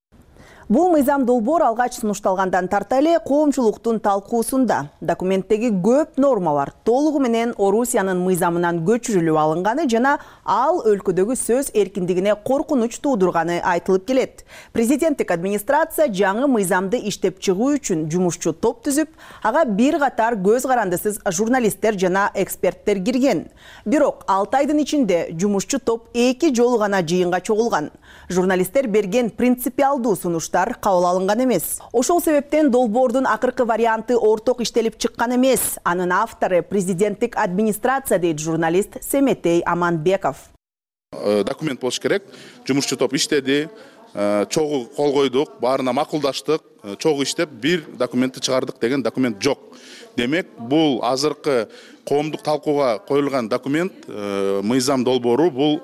Бул мыйзам долбоор алгач сунушталгандан тарта эле коомчулуктун талкуусунда документтеги көп нормалар толугу менен Орусиянын мыйзамынан көчүрүлүп алынганы жана ал өлкөдөгү сөз эркиндигине коркунуч туудурганы айтылып келет. Президенттик администрация жаңы мыйзамды иштеп чыгуу үчүн жумушчу топ түзүп, ага бир катар көз карандысыз журналисттер жана эксперттер кирген. Бирок алты айдын ичинде жумушчу топ эки жолу гана жыйынга чогулган. Журналисттер берген принципиалдуу сунуштар кабыл алынган эмес. Ошол себептен долбоордун акыркы варианты орток иштелип чыккан эмес. Анын автору президенттик администрация дейт журналист Семетей Аманбеков. Документ болуш керек. Жумушчу топ иштеди, чогуу кол койдук, баарына макулдаштык, чогуу иштеп бир документти чыгардык деген документ жок. Демек, бул азыркы коомдук талкууга коюлган документ, мыйзам долбоору бул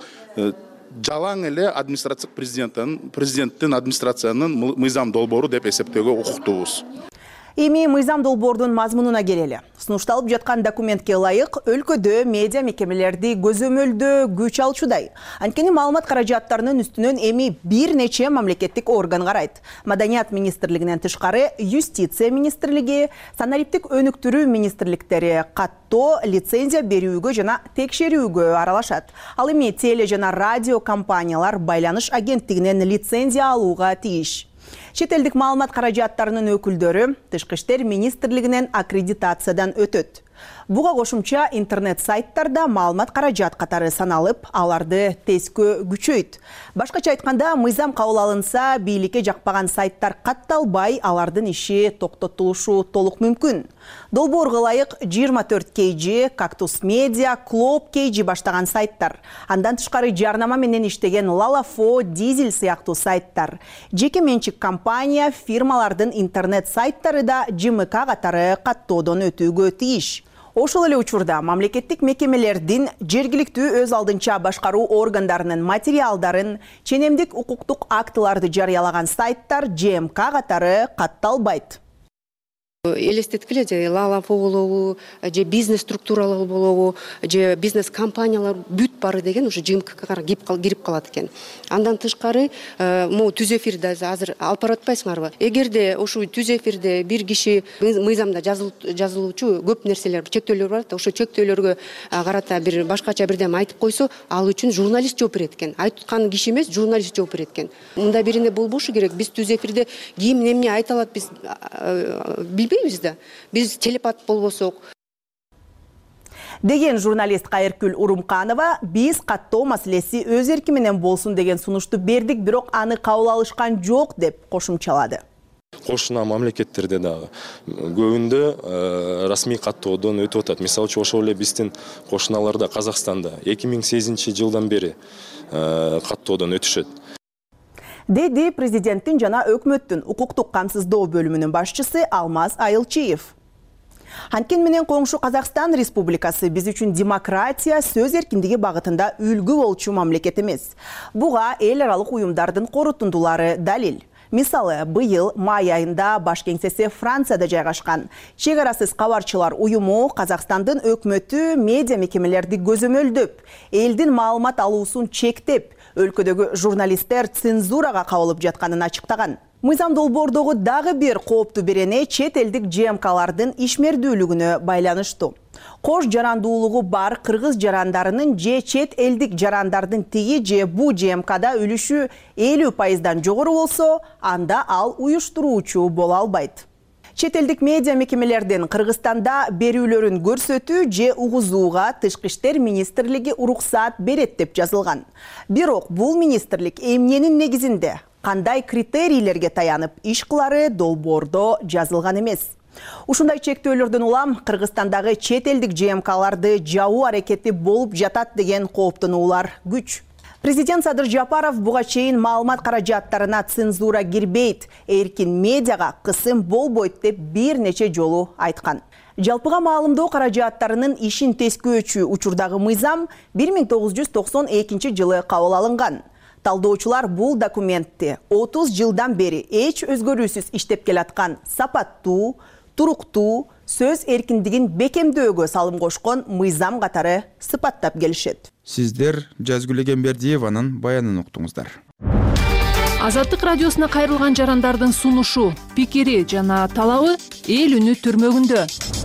жалаң эле администрация президенттин президенттин администрациянын мыйзам долбоору деп эсептөөгө укуктуубуз. Эми мыйзам долбоордун мазмунуна келели. Сунушталып жаткан документке ылайык өлкөдө медиа мекемелерди көзөмөлдөө күч алчудай. Анткени маалымат каражаттарынын үстүнөн эми бир нече мамлекеттик орган карайт. Маданият министрлигинен тышкары юстиция министрлиги, санариптик өнүктүрүү министрликтери каттоо, лицензия берүүгө жана текшерүүгө аралашат. Ал эми теле жана радио компаниялар байланыш агенттигинен лицензия алууга тийиш. Чет элдик маалымат каражаттарынын өкүлдөрү Тышкы иштер министрлигинен аккредитациядан өтөт. Буга кошумча интернет сайттарда маалымат каражат катары саналып, аларды тескөө күчөйт. Башкача айтканда, мыйзам кабыл алынса, бийликке жакпаган сайттар катталбай, алардын иши токтотулушу толук мүмкүн. Долбоорго ылайык жыйырма төрт кей джи, Кактус Медиа, Клоп кей джи баштаган сайттар. Андан тышкары жарнама менен иштеген Лалафо, Дизель сыяктуу сайттар. Жеке менчик компания, фирмалардын интернет сайттары да жэ эм ка катары каттоодон өтүүгө тийиш. Ошол эле учурда мамлекеттик мекемелердин жергиликтүү өз алдынча башкаруу органдарынын материалдарын, ченемдик укуктук актыларды жарыялаган сайттар жэ эм ка катары катталбайт. Элестеткиле же Лалафо болобу, же бизнес структуралар болобу, же бизнес компаниялар бүт бары деген уже жэ эм кага кирип калат экен. Андан тышкары могу түз эфирде азыр алып баратпайсыңарбы? Эгерде ошо түз эфирде бир киши мыйзамда жазылуучу көп нерселер, чектөөлөр бар, ошо чектөөлөргө карата бир башкача бирдеме айтып койсо, ал үчүн журналист жооп берет экен. Айткан киши эмес, журналист жооп берет экен. Мында бирине болбошу керек. Биз түз эфирде ким эмне айта алат, биз билбейбиз да. Биз телепат болбосок. деген журналист Кайыркүл Урумканова, биз каттоо маселеси өз эрки менен болсун деген сунушту бердик, бирок аны кабыл алышкан жок деп кошумчалады. Кошуна мамлекеттерде дагы көбүндө расмий каттоодон өтүп атат. Мисалы үчүн ошол эле биздин кошуналарда Казакстанда эки миң сегизинчи жылдан бери каттоодон өтүшөт. Деди президенттин жана өкмөттүн укуктук камсыздоо бөлүмүнүн башчысы Алмаз Айылчиев. Анткени менен коңшу Казакстан Республикасы биз үчүн демократия, сөз эркиндиги багытында үлгү болчу мамлекет эмес. Буга эл аралык уюмдардын корутундулары далил. Мисалы, быйыл май айында баш кеңсеси Францияда жайгашкан Чек арасыз кабарчылар уюму Казакстандын өкмөтү медиа мекемелерди көзөмөлдөп, элдин маалымат алуусун чектеп, өлкөдөгү журналисттер цензурага кабылып жатканын ачыктаган. Мыйзам долбоордогу дагы бир кооптуу берене чет элдик ЖМКлардын ишмердүүлүгүнө байланыштуу. Кош жарандуулугу бар кыргыз жарандарынын же чет элдик жарандардын тиги же бу ЖМКда үлүшү элүү пайыздан жогору болсо, анда ал уюштуруучу боло албайт. Чет элдик медиа мекемелердин Кыргызстанда берүүлөрүн көрсөтүү же угузууга Тышкы иштер министрлиги уруксаат берет деп жазылган. Бирок бул министрлик эмненин негизинде, кандай критерийлерге таянып иш кылары долбоордо жазылган эмес. Ушундай чектөөлөрдөн улам Кыргызстандагы чет элдик ЖМКларды жабуу аракети болуп жатат деген кооптонуулар күч. Президент Садыр Жапаров буга чейин маалымат каражаттарына цензура кирбейт, эркин медиага кысым болбойт деп бир нече жолу айткан. Жалпыга маалымдоо каражаттарынын ишин тескөөчү учурдагы мыйзам бир миң тогуз жүз токсон экинчи жылы кабыл алынган. Талдоочулар бул документти отуз жылдан бери эч өзгөрүүсүз иштеп келаткан сапаттуу, туруктуу, сөз эркиндигин бекемдөөгө салым кошкон мыйзам катары сыпаттап келишет. Сиздер Жазгүл Эгембердиеванын баянын уктуңуздар. Азаттык радиосуна кайрылган жарандардын сунушу, пикири жана талабы эл үнү түрмөгүндө.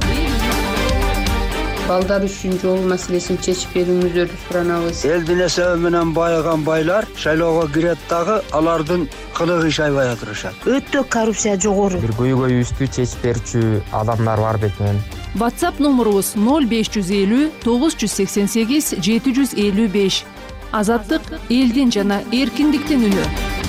Балдар үчүн жол маселесин чечип берүүңүздөрдү суранабыз. Элдин эсеби менен байыган байлар шайлоого кирет дагы алардын кылыгы иш аябай атырышат. Өтө коррупция жогору. Бир көйгөйүбүздү чечип берчү адамдар бар бекен. WhatsApp номерубуз ноль беш жүз элүү тогуз жүз сексен сегиз жети жүз элүү беш. Азаттык элдин жана эркиндиктин үнү.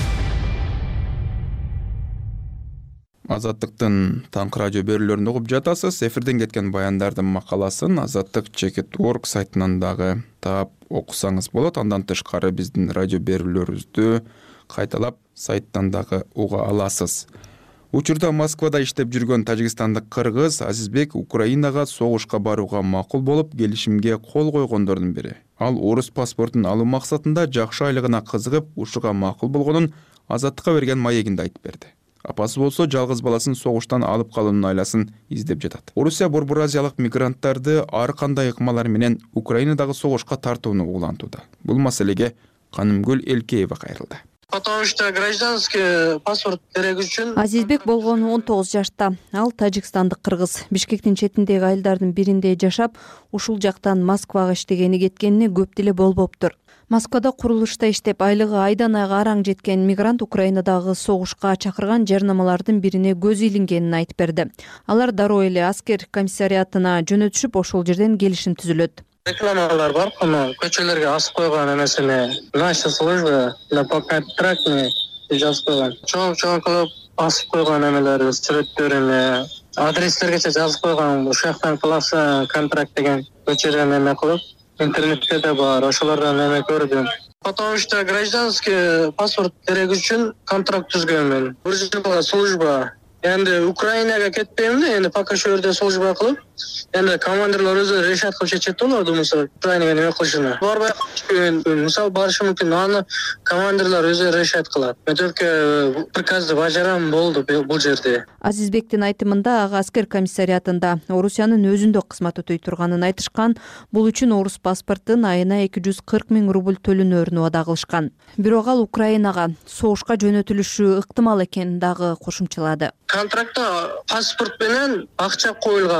Азаттыктын таңкы радио берүүлөрүн угуп жатасыз. Эфирден кеткен баяндардын макаласын Азаттык чекит точка орг сайтынан дагы таап окусаңыз болот. Андан тышкары биздин радио берүүлөрүбүздү кайталап сайттан дагы уга аласыз. Учурда Москвада иштеп жүргөн тажикстандык кыргыз Азизбек Украинага согушка барууга макул болуп, келишимге кол койгондордун бири. Ал орус паспортун алуу максатында жакшы айлыгына кызыгып, ушуга макул болгонун Азаттыкка берген маегинде айтып берди. Апасы болсо жалгыз баласын согуштан алып калуунун айласын издеп жатат. Орусия Борбор Азиялык мигранттарды ар кандай ыкмалар менен Украинадагы согушка тартууну улантууда. Бул маселеге Канымгүл Элкеева кайрылды. Потому что гражданский паспорт керек үчүн Азизбек болгону он тогуз жашта. Ал тажикстандык кыргыз. Бишкектин четиндеги айылдардын биринде жашап, ушул жактан Москвага иштегени кеткенине көп деле болбоптур. Москвада курулушта иштеп, айлыгы айдан айга араң жеткен мигрант Украинадагы согушка чакырган жарнамалардын бирине көз илингенин айтып берди. Алар дароо эле аскер комиссариатына жөнөтүшүп, ошол жерден келишим түзүлөт. Рекламалар бар, кону көчөлөргө асып койгон эмесине, наша служба на контрактный жазып койгон. Чоң-чоң кылып асып койгон эмелер, сүрөттөрүн, адрестерге жазып койгон. Ушул жактан кыласы контракт деген көчөлөрүн эме кылып, интернетте да бар, ошолордон эме көрдүм. Потому что гражданский паспорт керек үчүн контракт түзгөнмүн. Бир жылга служба. Энди Украинага кетпейм да, энди пока ошол жерде служба кылып, энди командирлер өзү решат кылып чечет да олорду, мисалы, Украинага неме кылышына. Барбай калышпайбын, мисалы, барышы мүмкүн, аны командирлер өзү решат кылат. Мен только приказды бажарам, болду бул жерде. Азизбектин айтымында ага аскер комиссариатында Орусиянын өзүндө кызмат өтөй турганын айтышкан. Бул үчүн орус паспортун айына эки жүз кырк миң рубль төлөнөрүн убада кылышкан. Бирок ал Украинага согушка жөнөтүлүшү ыктымал экенин дагы кошумчалады. Контрактта паспорт менен акча коюлган, бул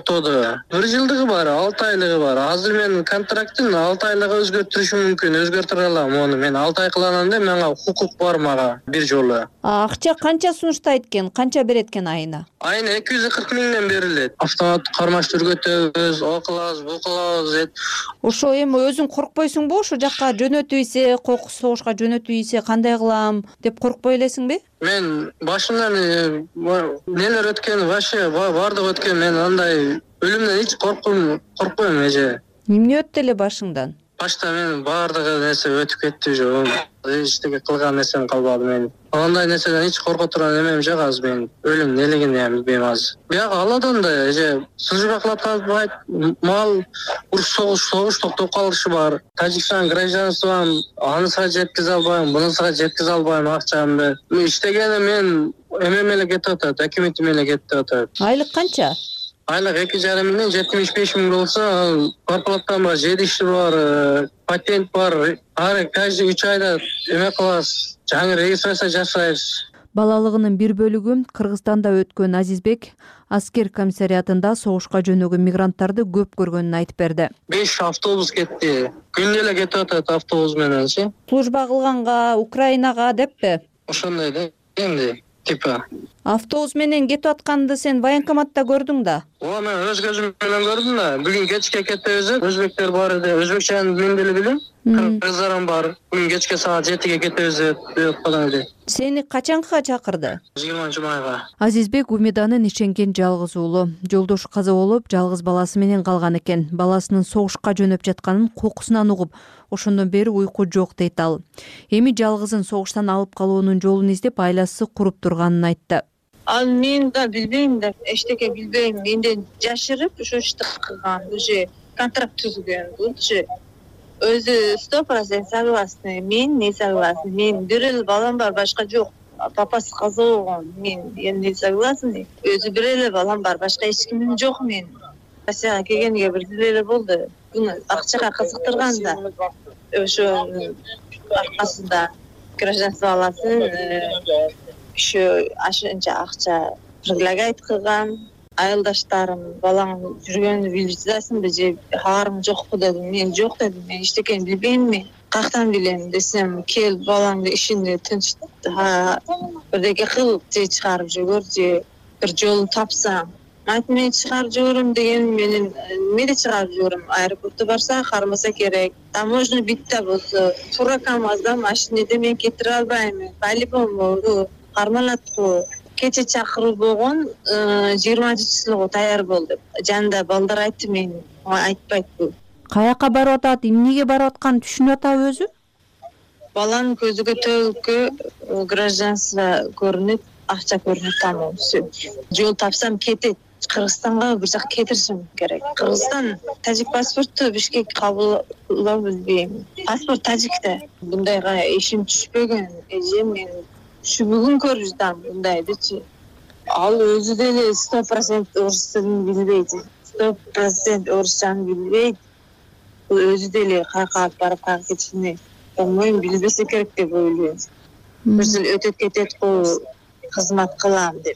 токтоду. Бир жылдыгы бар, алты айлыгы бар. Азыр менин контрактым алты айлыга өзгөртүрүшүм мүмкүн, өзгөртүрө алам оны. Мен алты ай кыланам деп мага укук бар мага бир жолу. Акча канча сунуштайт экен, канча берет экен айына? Айына эки жүз кырк миңден берилет. Автомат кармаш түргөтөбүз, о кылабыз, бу кылабыз. Ошо эми өзүң коркпойсуңбу? Ошо жакка жөнөтүп ийсе, кокус согушка жөнөтүп ийсе кандай кылам деп коркпой элесиңби? Мен башымдан нелер өткөн, вообще бардык өткөн. Мен андай өлүмдөн эч коркпойм, коркпойм эже. Эмне өттү эле башыңдан? Башта мен бардыгы нерсе өтүп кетти жо. Эчтеке кылган нерсем калбады мен. Андай нерседен эч корко турган эмем жок азыр мен. Өлүм нелигин эми билбейм азыр. Бияк Алладан да эже службакылап калбайт, мал уруш согуш согуш токтоп калышы бар. Тажикстан гражданством анысына жеткизе албайм, бунусуна жеткизе албайм акчамды. Мен иштегеним мен эмем эле кетип атат, документим эле кетип атат. Айлык канча? Айлык эки жарым миңден жетимиш беш миң болсо, корпораттан бар, жер иши бар, патент бар. Ар каждый үч айда эме кылабыз, жаңы регистрация жасайбыз. Балалыгынын бир бөлүгү Кыргызстанда өткөн Азизбек аскер комиссариатында согушка жөнөгөн мигранттарды көп көргөнүн айтып берди. беш автобус кетти. Күндө эле кетип атат автобус мененчи. Служба кылганга, Украинага деппи? Ошондой да, эмне? Типа. Автобус менен кетип атканды сен военкоматта көрдүң да? Ооба, мен өз көзүм менен көрдүм да. Бүгүн кечке кетебиз, өзбектер бар эди. Өзбекчаны мен деле билем. Кыргыздарым бар. Бүгүн кечке саат жетиге кетебиз деп калган эди. Сени качанга чакырды? жыйырманчы майга. Азизбек Умиданын ишенген жалгыз уулу. Жолдошу каза болуп, жалгыз баласы менен калган экен. Баласынын согушка жөнөп жатканын кокусунан угуп, ошондон бери уйку жок дейт ал. Эми жалгызын согуштан алып калуунун жолун издеп айласы куруп турганын айтты. Ал мен да билбейм да, эчтеке билбейм. Менден жашырып ошо ишти кылган, уже контракт түзгөн. Булчу өзү сто процент согласны. Мен не согласны. Мен бир эле балам бар, башка жок. Папасы каза болгон. Мен эмне согласны. Өзү бир эле балам бар, башка эч кимим жок мен. Россияга келгенге бир жыл эле болду. Буну акчага кызыктырган да. Ошо аркасында гражданство аласың. Ошо ашынча акча предлагать кылган. Айылдаштарым балаң жүргөнү билип жатасыңбы же кабарың жокпу дедим. Мен жок дедим. Мен эчтекени билбеймми? Каяктан билем десем, кел балаңды ишинде тынч бирдеке кыл, же чыгарып жибер, же бир жолун тапсаң. Айтып мен чыгарып жиберем деген менин эмеде чыгарып жиберем? Аэропортто барса, кармаса керек. Таможня битте болсо, туура КамАЗда машинеде мен кетире албайм. По-любому кармалат го. Кече чакыруу болгон, жыйырманчы числого даяр бол деп. Жанында балдар айтты, мен айтпайт бул. Каяка барып атат, эмнеге барып атканын түшүнүп атабы өзү? Баланын көзүгө төгүлкө гражданство көрүнөт, акча көрүнөт, тамам. Жол тапсам кетет. Кыргызстанга бир жак кетиришим керек. Кыргызстан тажик паспорту Бишкек кабылдап билбейм. Паспорт тажикте. Бундайга ишим түшпөгөн. Эже мен ушу бүгүн көрүп жатам бундайдычы. Ал өзү деле сто процент орус тилин билбейт. сто процент орусчаны билбейт. Өзү деле каяка алып барып каяка кетишини bilmiyorum, bilbesi керек деп ойлойм. Бир жыл өтөп кетет го, кызмат кылам деп.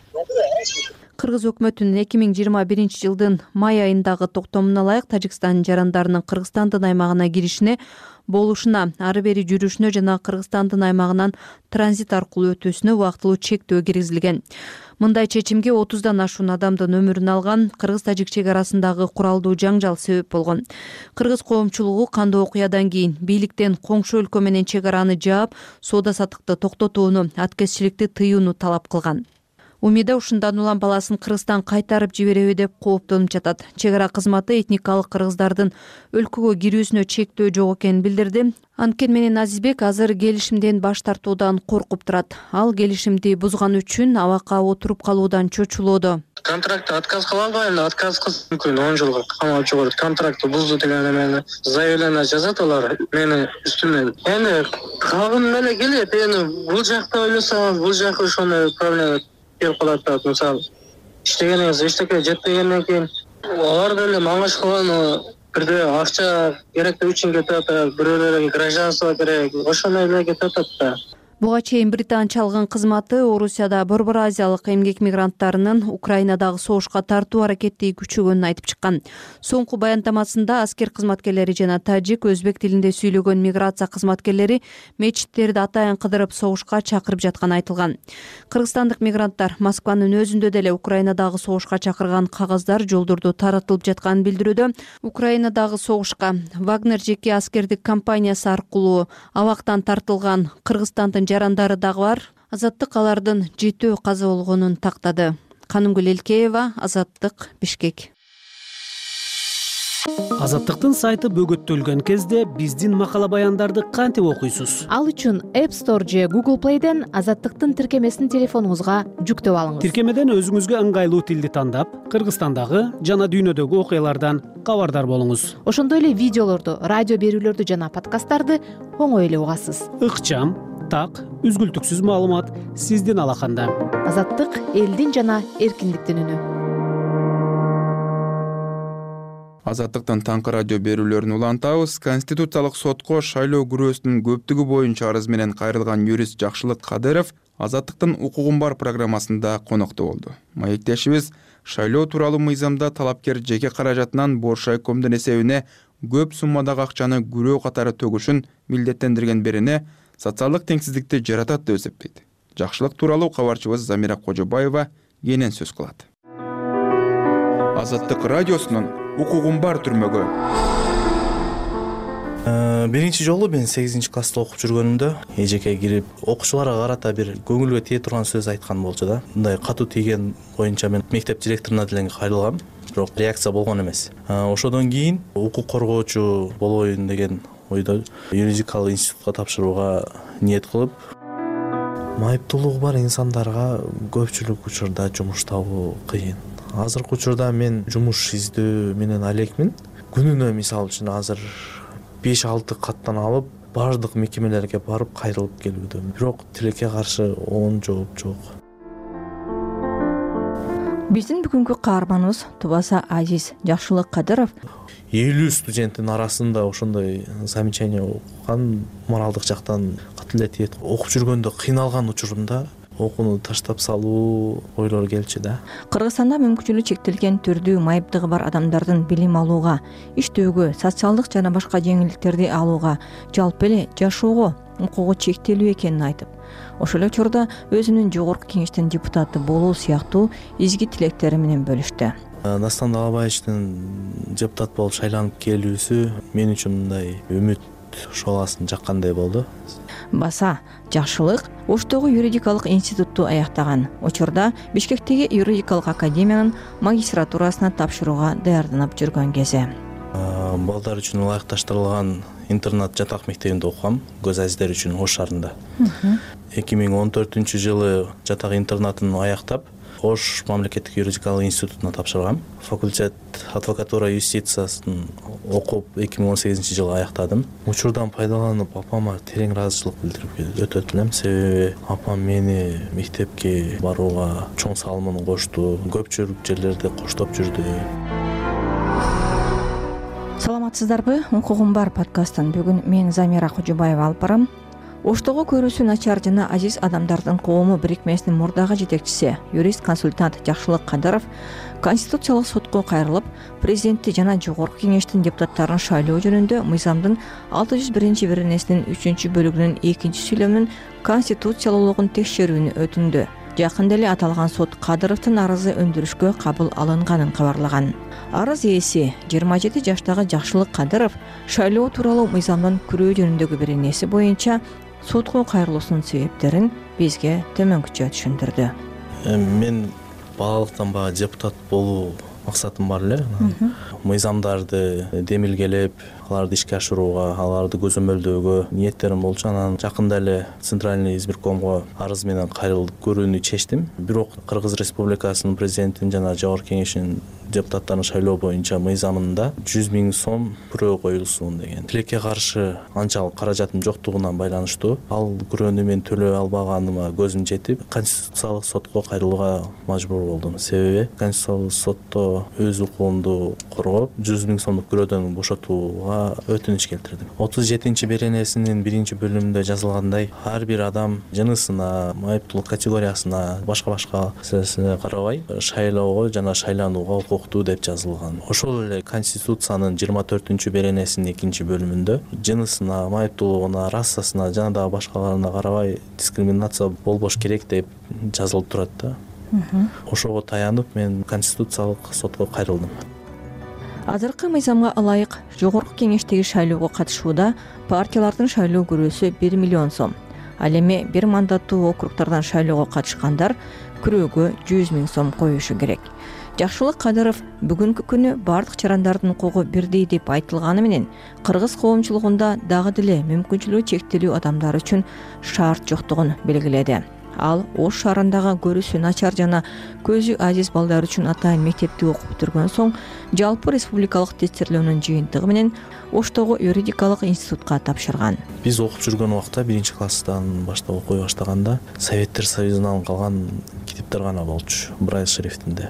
Кыргыз өкмөтүнүн эки миң жыйырма биринчи жылдын май айындагы токтомуна ылайык Тажикстан жарандарынын Кыргызстандын аймагына киришине, болушуна, ары бери жүрүшүнө жана Кыргызстандын аймагынан транзит аркылуу өтүүсүнө убактылуу чектөө киргизилген. Мындай чечимге отуздан ашуун адамдын өмүрүн алган Кыргыз-Тажик чек арасындагы куралдуу жаңжал себеп болгон. Кыргыз коомчулугу кандуу окуядан кийин бийликтен коңшу өлкө менен чек араны жаап, соода саттыкты токтотууну, аткезчиликти тыюуну талап кылган. Умида ушундан улам баласын Кыргызстан кайтарып жибереби деп кооптонуп жатат. Чек ара кызматы этникалык кыргыздардын өлкөгө кирүүсүнө чектөө жок экенин билдирди. Анткени менен Азизбек азыр келишимден баш тартуудан коркуп турат. Ал келишимди бузган үчүн абакка отуруп калуудан чочулоодо. Контрактты отказ кыла албайм, отказ кылсам мүмкүн он жылга камап жиберет. Контрактты бузду деген эмени заявление жазат алар мени үстүмөн. Эми калгым эле келет. Эми бул жакта ойлосоң, бул жак ошондой проблема келип калат да. Мисалы, иштегениңиз эчтеке жетпегенден кийин алар деле маңаш кылган бирде акча керектүү үчүн кетип атат, бирөөлөр гражданство керек, ошондой эле кетип атат да. Буга чейин британчалыгын кызматы Орусияда Борбор Азиялык эмгек мигранттарынын Украинадагы согушка тартуу аракети күчөгөнүн айтып чыккан. Соңку баяндамасында аскер кызматкерлери жана тажик, өзбек тилинде сүйлөгөн миграция кызматкерлери мечиттерди атайын кыдырып согушка чакырып жатканы айтылган. Кыргызстандык мигранттар Москванын өзүндө деле Украинадагы согушка чакырган кагаздар жолдордо таратылып жатканын билдирүүдө. Украинадагы согушка Вагнер жеке аскердик компаниясы аркылуу абактан тартылган Кыргызстандын жарандары дагы бар. Азаттык алардын жетөө каза болгонун тактады. Канымгүл Элкеева, Азаттык, Бишкек. Азаттыктын сайты бөгөттөлгөн кезде биздин макала баяндарды кантип окуйсуз? Ал үчүн App Store же Google Play'ден Азаттыктын тиркемесин телефонуңузга жүктөп алыңыз. Тиркемеден өзүңүзгө ыңгайлуу тилди тандап, Кыргызстандагы жана дүйнөдөгү окуялардан кабардар болуңуз. Ошондой эле видеолорду, радио берүүлөрдү жана подкасттарды оңой эле угасыз. Ыкчам, так, үзгүлтүксүз маалымат сиздин алаканда. Азаттык элдин жана эркиндиктин үнү. Азаттыктын таңкы радио берүүлөрүн улантабыз. Конституциялык сотко шайлоо күрөөсүнүн көптүгү боюнча арыз менен кайрылган юрист Жакшылык Кадыров Азаттыктын укугум бар программасында конокто болду. Маектешибиз шайлоо тууралуу мыйзамда талапкер жеке каражатынан Боршайкомдун эсебине көп суммадагы акчаны күрөө катары төгүшүн милдеттендирген берене социалдык теңсиздикти жаратат деп эсептейт. Жакшылык тууралуу кабарчыбыз Замира Кожобаева кенен сөз кылат. Азаттык радиосунун укугум бар түрмөгө. Биринчи жолу мен сегизинчи класста окуп жүргөнүмдө эжеке кирип окуучуларга карата бир көңүлгө тие турган сөз айткан болчу да. Мындай катуу тийген боюнча мен мектеп директоруна деле кайрылгам, бирок реакция болгон эмес. Ошодон кийин укук коргоочу болоюн деген ойдо юридикалык институтка тапшырууга ниет кылып, майыптуулугу бар инсандарга көпчүлүк учурда жумуш табуу кыйын. Азыркы учурда мен жумуш издөө менен алекмин. Күнүнө мисалы үчүн азыр беш алты каттан алып, бардык мекемелерге барып кайрылып келүүдөм. Бирок тилекке каршы оң жооп жок. Биздин бүгүнкү каарманыбыз Тубаса Азиз Жакшылык Кадыров элүү студенттин арасында ошондой замечание окуган, моралдык жактан катуу эле тиет. Окуп жүргөндө кыйналган учурумда окууну таштап салуу ойлор келчү да. Кыргызстанда мүмкүнчүлүгү чектелген түрдүү майыптыгы бар адамдардын билим алууга, иштөөгө, социалдык жана башка жеңилдиктерди алууга, жалпы эле жашоого укугу чектелүү экенин айтып, ошол эле учурда өзүнүн жогорку кеңештин депутаты болуу сыяктуу изги тилектери менен бөлүштү. Дастан Далабаевичтин депутат болуп шайланып келүүсү мен үчүн мындай үмүт шоласын жаккандай болду. Баса Жакшылык Оштогу юридикалык институтту аяктаган учурда Бишкектеги юридикалык академиянын магистратурасына тапшырууга даярданып жүргөн кези. Балдар үчүн ылайыкташтырылган интернат жатак мектебинде окугам, Көз Азиздер үчүн Ош шаарында. эки миң он төртүнчү жылы жатак интернатын аяктап, Ош мамлекеттик юридикалык институтуна тапшыргам. Факультет адвокатура юстициясын окуп эки миң он сегизинчи жылы аяктадым. Учурдан пайдаланып апама терең ыраазычылык билдирип өтөт элем. Себеби апам мени мектепке барууга чоң салымын кошту, көпчүлүк жерлерде коштоп жүрдү. Саламатсыздарбы? Укугум бар подкасттан бүгүн мен Замира Кожобаева алып барам. Оштогу көрүүсү начар жана азиз адамдардын коому бирикмесинин мурдагы жетекчиси, юрист-консультант Жакшылык Кадыров Конституциялык сотко кайрылып, президентти жана жогорку кеңештин депутаттарын шайлоо жөнүндө мыйзамдын алты жүз биринчи беренесинин үчүнчү бөлүгүнүн экинчи сүйлөмүнүн конституциялуулугун текшерүүнү өтүндү. Жакында эле аталган сот Кадыровдун арызы өндүрүшкө кабыл алынганын кабарлаган. Арыз ээси жыйырма жети жаштагы Жакшылык Кадыров шайлоо тууралуу мыйзамдын күрөө жөнүндөгү беренеси боюнча сотко кайрылуусунун себептерин бизге төмөнкүчө түшүндүрдү. Мен балалыктан баары депутат болуу максатым бар эле. Мыйзамдарды демилгелеп, аларды ишке ашырууга, аларды көзөмөлдөөгө ниеттерим болчу. Анан жакында эле Центральный избиркомго арыз менен кайрылып көрүүнү чечтим. Бирок Кыргыз Республикасынын президентин жана жогорку кеңешинин депутаттарын шайлоо боюнча мыйзамында жүз миң сом күрөө коюлсун деген. Тилекке каршы анчалык каражатым жоктугунан байланыштуу. Ал күрөөнү мен төлөй албаганыма көзүм жетип, Конституциялык сотко кайрылууга мажбур болдум. Себеби Конституциялык сотто өз укугумду коргоп, жүз миң сомдук күрөөдөн бошотууга өтүнүч келтирдим. отуз жетинчи беренесинин биринчи бөлүмүндө жазылгандай, ар бир адам жынысына, майыптуулук категориясына, башка башка нерселерге карабай шайлоого жана шайланууга укуктуу деп жазылган. Ошол эле Конституциянын жыйырма төртүнчү беренесинин экинчи бөлүмүндө жынысына, майыптуулугуна, расасына жана дагы башкаларына карабай дискриминация болбош керек деп жазылып турат да. Ошого таянып мен Конституциялык сотко кайрылдым. Азыркы мыйзамга ылайык жогорку кеңештеги шайлоого катышууда партиялардын шайлоо күрөөсү бир миллион сом. Ал эми бир мандаттуу округдардан шайлоого катышкандар күрөөгө жүз миң сом коюшу керек. Жакшылык Кадыров бүгүнкү күнү бардык жарандардын укугу бирдей деп айтылганы менен кыргыз коомчулугунда дагы деле мүмкүнчүлүгү чектелүү адамдар үчүн шарт жоктугун белгиледи. Ал Ош шаарындагы көрүүсү начар жана көзү ажиз балдар үчүн атайын мектепти окуп бүтүргөн соң жалпы республикалык тестирлөөнүн жыйынтыгы менен Оштогу юридикалык институтка тапшырган. Биз окуп жүргөн убакта биринчи класстан баштап окуй баштаганда Советтер Союзунан калган китептер гана болчу, Брайль шрифтинде.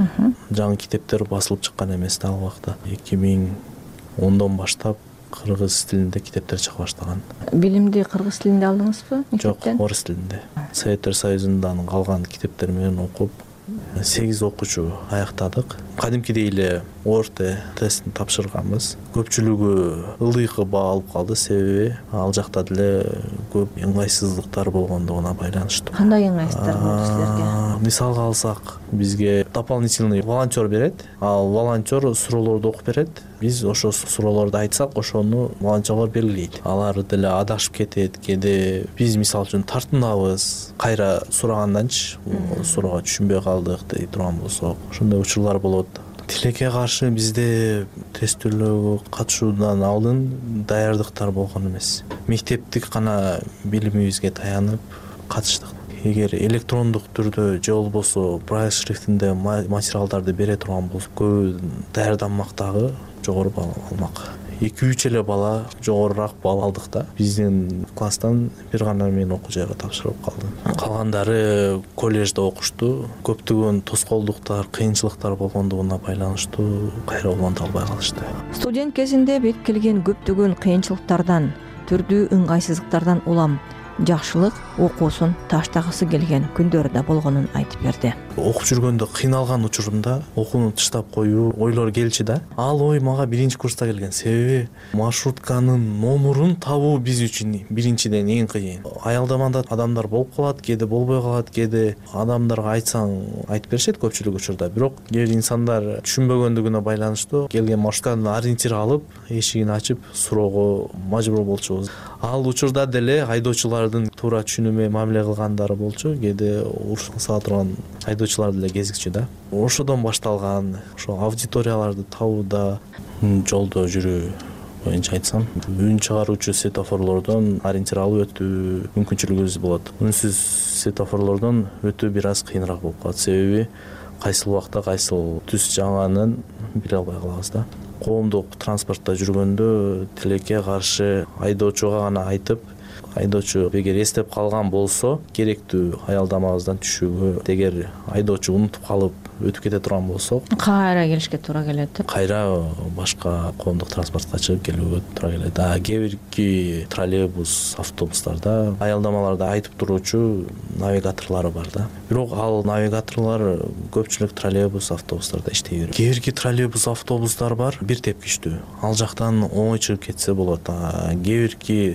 Жаңы китептер басылып чыккан эмес да ал убакта. эки миң ондон баштап кыргыз тилинде китептер чыга баштаган. Билимди кыргыз тилинде алдыңызбы? Жок, орус тилинде. Советтер Союзундан калган китептер менен окуп сегиз окуучу аяктадык. Кадимкидей эле орто тестин тапшырганбыз. Көпчүлүгү ылдыйкы баа алып калды, себеби ал жакта деле көп ыңгайсыздыктар болгондугуна байланыштуу. Кандай ыңгайсыздыктар болду силерге? Мисалга алсак, бизге дополнительный волонтер берет. Ал волонтер суроолорду окуп берет. Биз ошо суроолорду айтсак, ошону волонтерлор белгилейт. Алар деле адашып кетет, кээде биз мисалы үчүн тартынабыз. Кайра сураганданчы суроого түшүнбөй калдык дей турган болсок, ошондой учурлар болот. Тилекке каршы бизде тестөөлөөгө катышуудан алдын даярдыктар болгон эмес. Мектептик гана билимибизге таянып катыштык. Эгер электрондук түрдө же болбосо Брайль шрифтинде материалдарды бере турган болсо, көбү даярданмак дагы жогору балл алмак. эки үч эле бала жогорураак балл алдык да. Биздин класстан бир гана мен окуу жайга тапшырып калдым. Калгандары коллежде окушту. Көптөгөн тоскоолдуктар, кыйынчылыктар болгондугуна байланыштуу кайра уланта албай калышты. Студент кезинде бет келген көптөгөн кыйынчылыктардан, түрдүү ыңгайсыздыктардан улам жакшылык окуусун таштагысы келген күндөрү да болгонун айтып берди. Окуп жүргөндө кыйналган учурумда окууну таштап коюу ойлор келчү да. Ал ой мага биринчи курста келген. Себеби маршрутканын номурун табуу биз үчүн биринчиден эң кыйын. Аялдамада адамдар болуп калат, кээде болбой калат, кээде адамдарга айтсаң айтып беришет көпчүлүк учурда. Бирок кээ бир инсандар түшүнбөгөндүгүнө байланыштуу келген маршрутканын ориентир алып, эшигин ачып суроого мажбур болчубуз. Ал учурда деле айдоочулардын туура түшүнүмөй мамиле кылгандары болчу, кээде уруш сала турган айдоочулар деле кезикчү да. Ошодон башталган ошо аудиторияларды табууда, жолдо жүрүү боюнча айтсам, үн чыгаруучу светофорлордон ориентир алып өтүү мүмкүнчүлүгүбүз болот. Үнсүз светофорлордон өтүү бир аз кыйыныраак болуп калат, себеби кайсыл убакта кайсыл түс жаңанын биле албай калабыз да. Коомдук транспортто жүргөндө тилекке каршы айдоочуга гана айтып, айдоочу эгер эстеп калган болсо керектүү аялдамабыздан түшүүгө, эгер айдоочу унутуп калып өтүп кете турган болсок, кайра келишке туура келет. Кайра башка коомдук транспортко чыгып келүүгө туура келет. А кээ бирки троллейбус, автобустарда аялдамаларда айтып туруучу навигаторлор бар да. Бирок ал навигаторлор көпчүлүк троллейбус, автобустарда иштей берет. Кээ бирки троллейбус, автобустар бар, бир тепкичтүү. Ал жактан оңой чыгып кетсе болот. А кээ бирки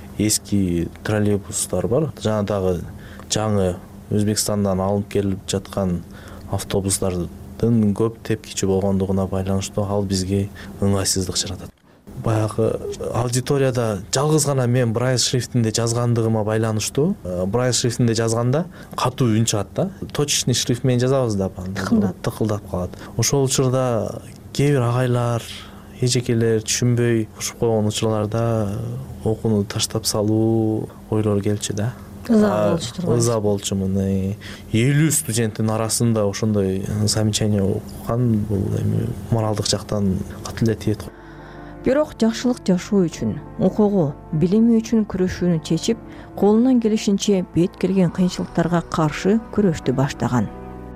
эски троллейбустар бар. Жана дагы жаңы Өзбекстандан алынып келип жаткан автобустардын көп тепкичи болгондугуна байланыштуу ал бизге ыңгайсыздык жаратат. Баягы аудиторияда жалгыз гана мен Брайль шрифтинде жазгандыгыма байланыштуу. Брайль шрифтинде жазганда катуу үн чыгат да. Точечный шрифт менен жазабыз да, тыкылдап калат. Ошол учурда кээ бир агайлар, эжекелер түшүнбөй ушуп койгон учурларда окууну таштап салуу ойлор келчү да. Ыза болчу турбайбы? Ыза болчу. Мына элүү студенттин арасында ошондой замечание окуган, бул эми моралдык жактан катуу эле тиет. Бирок жакшылык жашоо үчүн, укугу, билими үчүн күрөшүүнү чечип, колунан келишинче бет келген кыйынчылыктарга каршы күрөштү баштаган.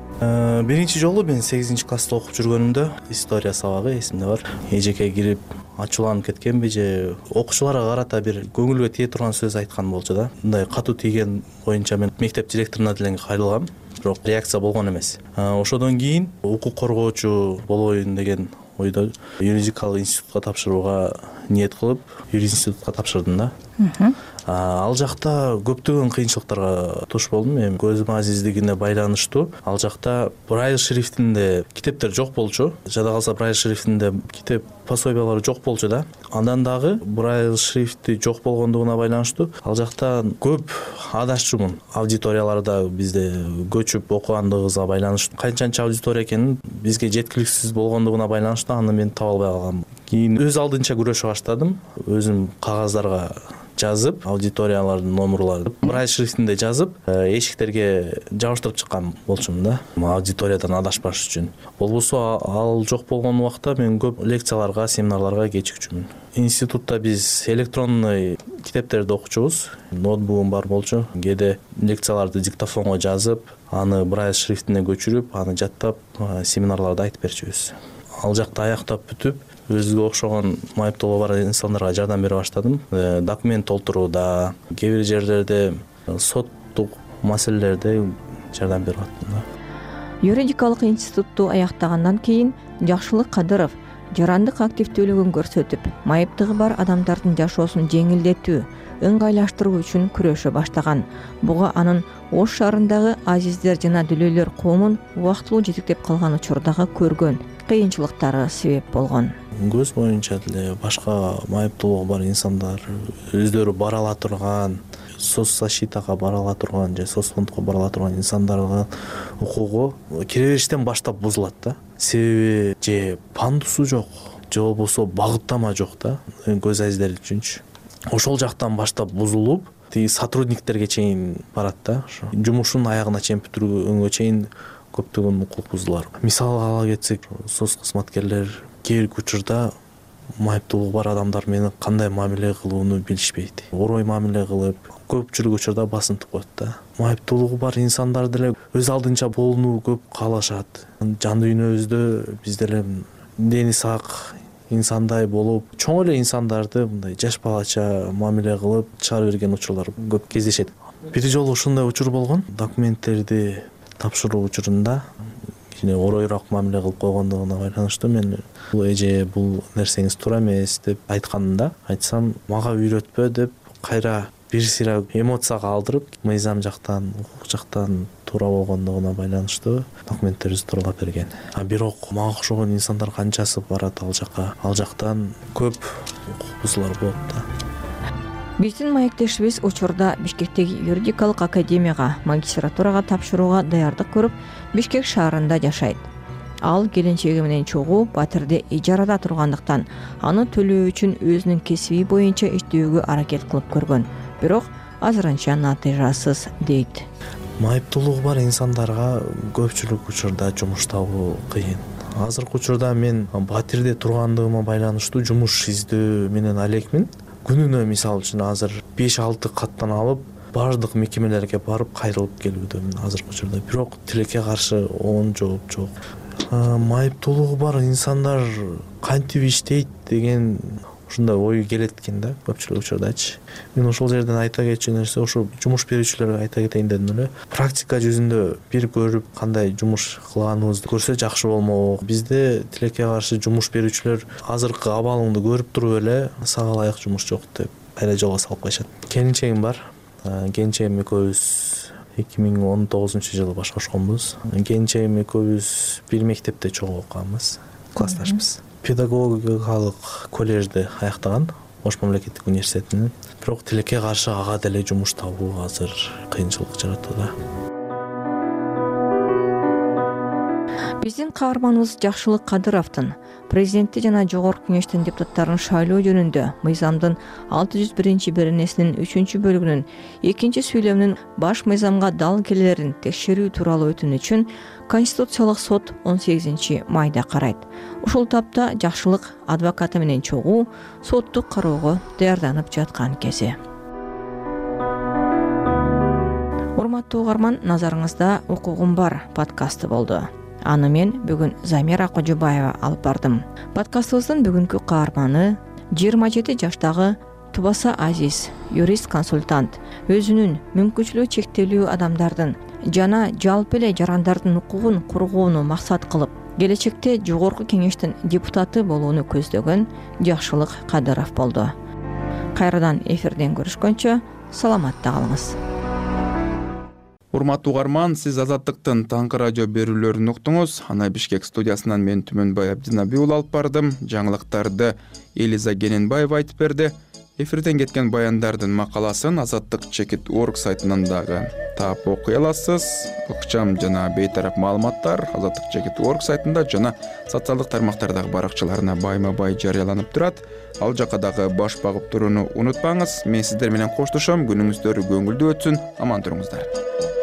Биринчи жолу мен сегизинчи класста окуп жүргөнүмдө история сабагы эсимде бар. Эжекке кирип ачууланып кеткенби же окуучуларга карата бир көңүлгө тие турган сөз айткан болчу да. Мындай катуу тийген боюнча мен мектеп директоруна деле кайрылгам, бирок реакция болгон эмес. Ошодон кийин укук коргоочу болоюн деген ойдо юридикалык институтка тапшырууга ниет кылып, юринститутка тапшырдым да. Ал жакта көптөгөн кыйынчылыктарга туш болдум. Эми көзүм азиздигине байланыштуу ал жакта Braille шрифтинде китептер жок болчу. Жада калса Braille шрифтинде китеп пособиялары жок болчу да. Андан дагы Braille шрифти жок болгондугуна байланыштуу ал жакта көп адашчумун. Аудиторияларда бизде көчүп окугандыгыбызга байланыштуу канчанча аудитория экенин бизге жеткиликсиз болгондугуна байланыштуу аны мен таба албай калгам. Кийин өз алдынча күрөшө баштадым. Өзүм кагаздарга жазып, аудиториялардын номерларын Braille шрифтинде жазып, эшиктерге жабыштырып чыккан болчумун да. Аудиториядан адашпаш үчүн. Болбосо ал жок болгон убакта мен көп лекцияларга, семинарларга кечикчүмүн. Институтта биз электронный китептерди окучубуз. Ноутбугум бар болчу. Кээде лекцияларды диктофонго жазып, аны Braille шрифтине көчүрүп, аны жаттап, семинарларда айтып берчүбүз. Ал жакта аяктап бүтүп, өзүгө окшогон майыптуулугу бар инсандарга жардам бере баштадым. Документ толтурууда, кээ бир жерлерде соттук маселелерде жардам берип аттым да. Юридикалык институтту аяктагандан кийин Жакшылык Кадыров жарандык активдүүлүгүн көрсөтүп, майыптыгы бар адамдардын жашоосун жеңилдетүү, ыңгайлаштыруу үчүн күрөшө баштаган. Буга анын Ош шаарындагы азиздер жана дүлөйлөр коомун убактылуу жетектеп калган учурдагы көргөн кыйынчылыктары себеп болгон. Көз боюнча деле башка майыптуулугу бар инсандар өздөрү бара ала турган, соцзащитага бара ала турган же соцфондко бара ала турган инсандардын укугу киребериштен баштап бузулат да. Себеби же пандусу жок, же болбосо багыттама жок да көз азиздер үчүнчү. Ошол жактан баштап бузулуп, тиги сотрудниктерге чейин барат да. Жумушун аягына чейин бүтүргөнгө чейин көптөгөн укук бузулар. Мисалга ала кетсек, соц кызматкерлер кээ бир учурда майыптуулугу бар адамдар менен кандай мамиле кылууну билишпейт. Орой мамиле кылып, көпчүлүк учурда басынтып коет да. Майыптуулугу бар инсандар деле өз алдынча болууну көп каалашат. Жан дүйнөбүздө биз деле дени сак инсандай болуп, чоң эле инсандарды мындай жаш балача мамиле кылып чыгарып берген учурлар көп кездешет. Бир жолу ушундай учур болгон. Документтерди тапшыруу учурунда кичине оройураак мамиле кылып койгондугуна байланыштуу мен бул эже бул нерсеңиз туура эмес деп айтканымда, айтсам мага үйрөтпө деп кайра бир сыйра эмоцияга алдырып, мыйзам жактан, укук жактан туура болгондугуна байланыштуу документтерибизди тууралап берген. А бирок мага окшогон инсандар канчасы барат ал жакка, ал жактан көп укук бузуулар болот да. Биздин маектешибиз учурда Бишкектеги юридикалык академияга магистратурага тапшырууга даярдык көрүп, Бишкек шаарында жашайт. Ал келинчеги менен чогуу Батирде ижарада тургандыктан аны төлөө үчүн өзүнүн кесиби боюнча иштөөгө аракет кылып көргөн. Бирок азырынча натыйжасыз дейт. Майыптуулугу бар инсандарга көпчүлүк учурда жумуш табуу кыйын. Азыркы учурда мен Батирде тургандыгыма байланыштуу жумуш издөө менен алекмин. Күнүнө мисалы үчүн азыр беш алты каттан алып, бардык мекемелерге барып кайрылып келүүдөмүн азыркы учурда. Бирок тилекке каршы оң жооп жок. Майыптуулугу бар инсандар кантип иштейт деген ушундай ой келет экен да көпчүлүк учурдачы. Мен ошол жерден айта кетчү нерсе ошо жумуш берүүчүлөргө айта кетейин дедим эле. Практика жүзүндө бир көрүп кандай жумуш кылганыбызды көрсө жакшы болмок. Бизде тилекке каршы жумуш берүүчүлөр азыркы абалыңды көрүп туруп эле сага ылайык жумуш жок деп кайра жолго салып коюшат. Келинчегим бар. Келинчегим экөөбүз эки миң он тогузунчу жылы баш кошконбуз. Келинчегим экөөбүз бир мектепте чогуу окуганбыз, классташпыз. Педагогикалык коллежди аяктаган, Ош мамлекеттик университетинин. Бирок тилекке каршы ага деле жумуш табуу азыр кыйынчылык жаратууда. Биздин каарманыбыз Жакшылык Кадыровдун президентти жана жогорку кеңештин депутаттарын шайлоо жөнүндө мыйзамдын алты жүз биринчи беренесинин үчүнчү бөлүгүнүн экинчи сүйлөмүнүн баш мыйзамга дал келелерин текшерүү тууралуу өтүнүчүн Конституциялык сот он сегизинчи майда карайт. Ушул тапта Жакшылык адвокаты менен чогуу соттук кароого даярданып жаткан кези. Урматтуу угарман, назарыңызда Укугум бар подкасты болду. аны мен бүгүн Замира Кожобаева алып бардым. Подкастыбыздын бүгүнкү каарманы жыйырма жети жаштагы Тубаса Азиз, юрист консультант, өзүнүн мүмкүнчүлүгү чектелүү адамдардын жана жалпы эле жарандардын укугун коргоону максат кылып, келечекте жогорку кеңештин депутаты болууну көздөгөн Жакшылык Кадыров болду. Кайрадан эфирден көрүшкөнчө саламатта калыңыз. Урматтуу угарман, сиз Азаттыктын таңкы радио берүүлөрүн уктуңуз. Аны Бишкек студиясынан мен Түмөнбай Абдинабий уулу алып бардым. Жаңылыктарды Элиза Гененбаева айтып берди. Эфирден кеткен баяндардын макаласын Азаттык чекит точка орг сайтынан дагы таап окуй аласыз. Ыкчам жана бейтарап маалыматтар Азаттык чекит точка орг сайтында жана социалдык тармактардагы баракчаларына байма-бай жарыяланып турат. Ал жака дагы баш багып турууну унутпаңыз. Мен сиздер менен коштошом. Күнүңүздөр көңүлдүү өтсүн. Аман туруңуздар.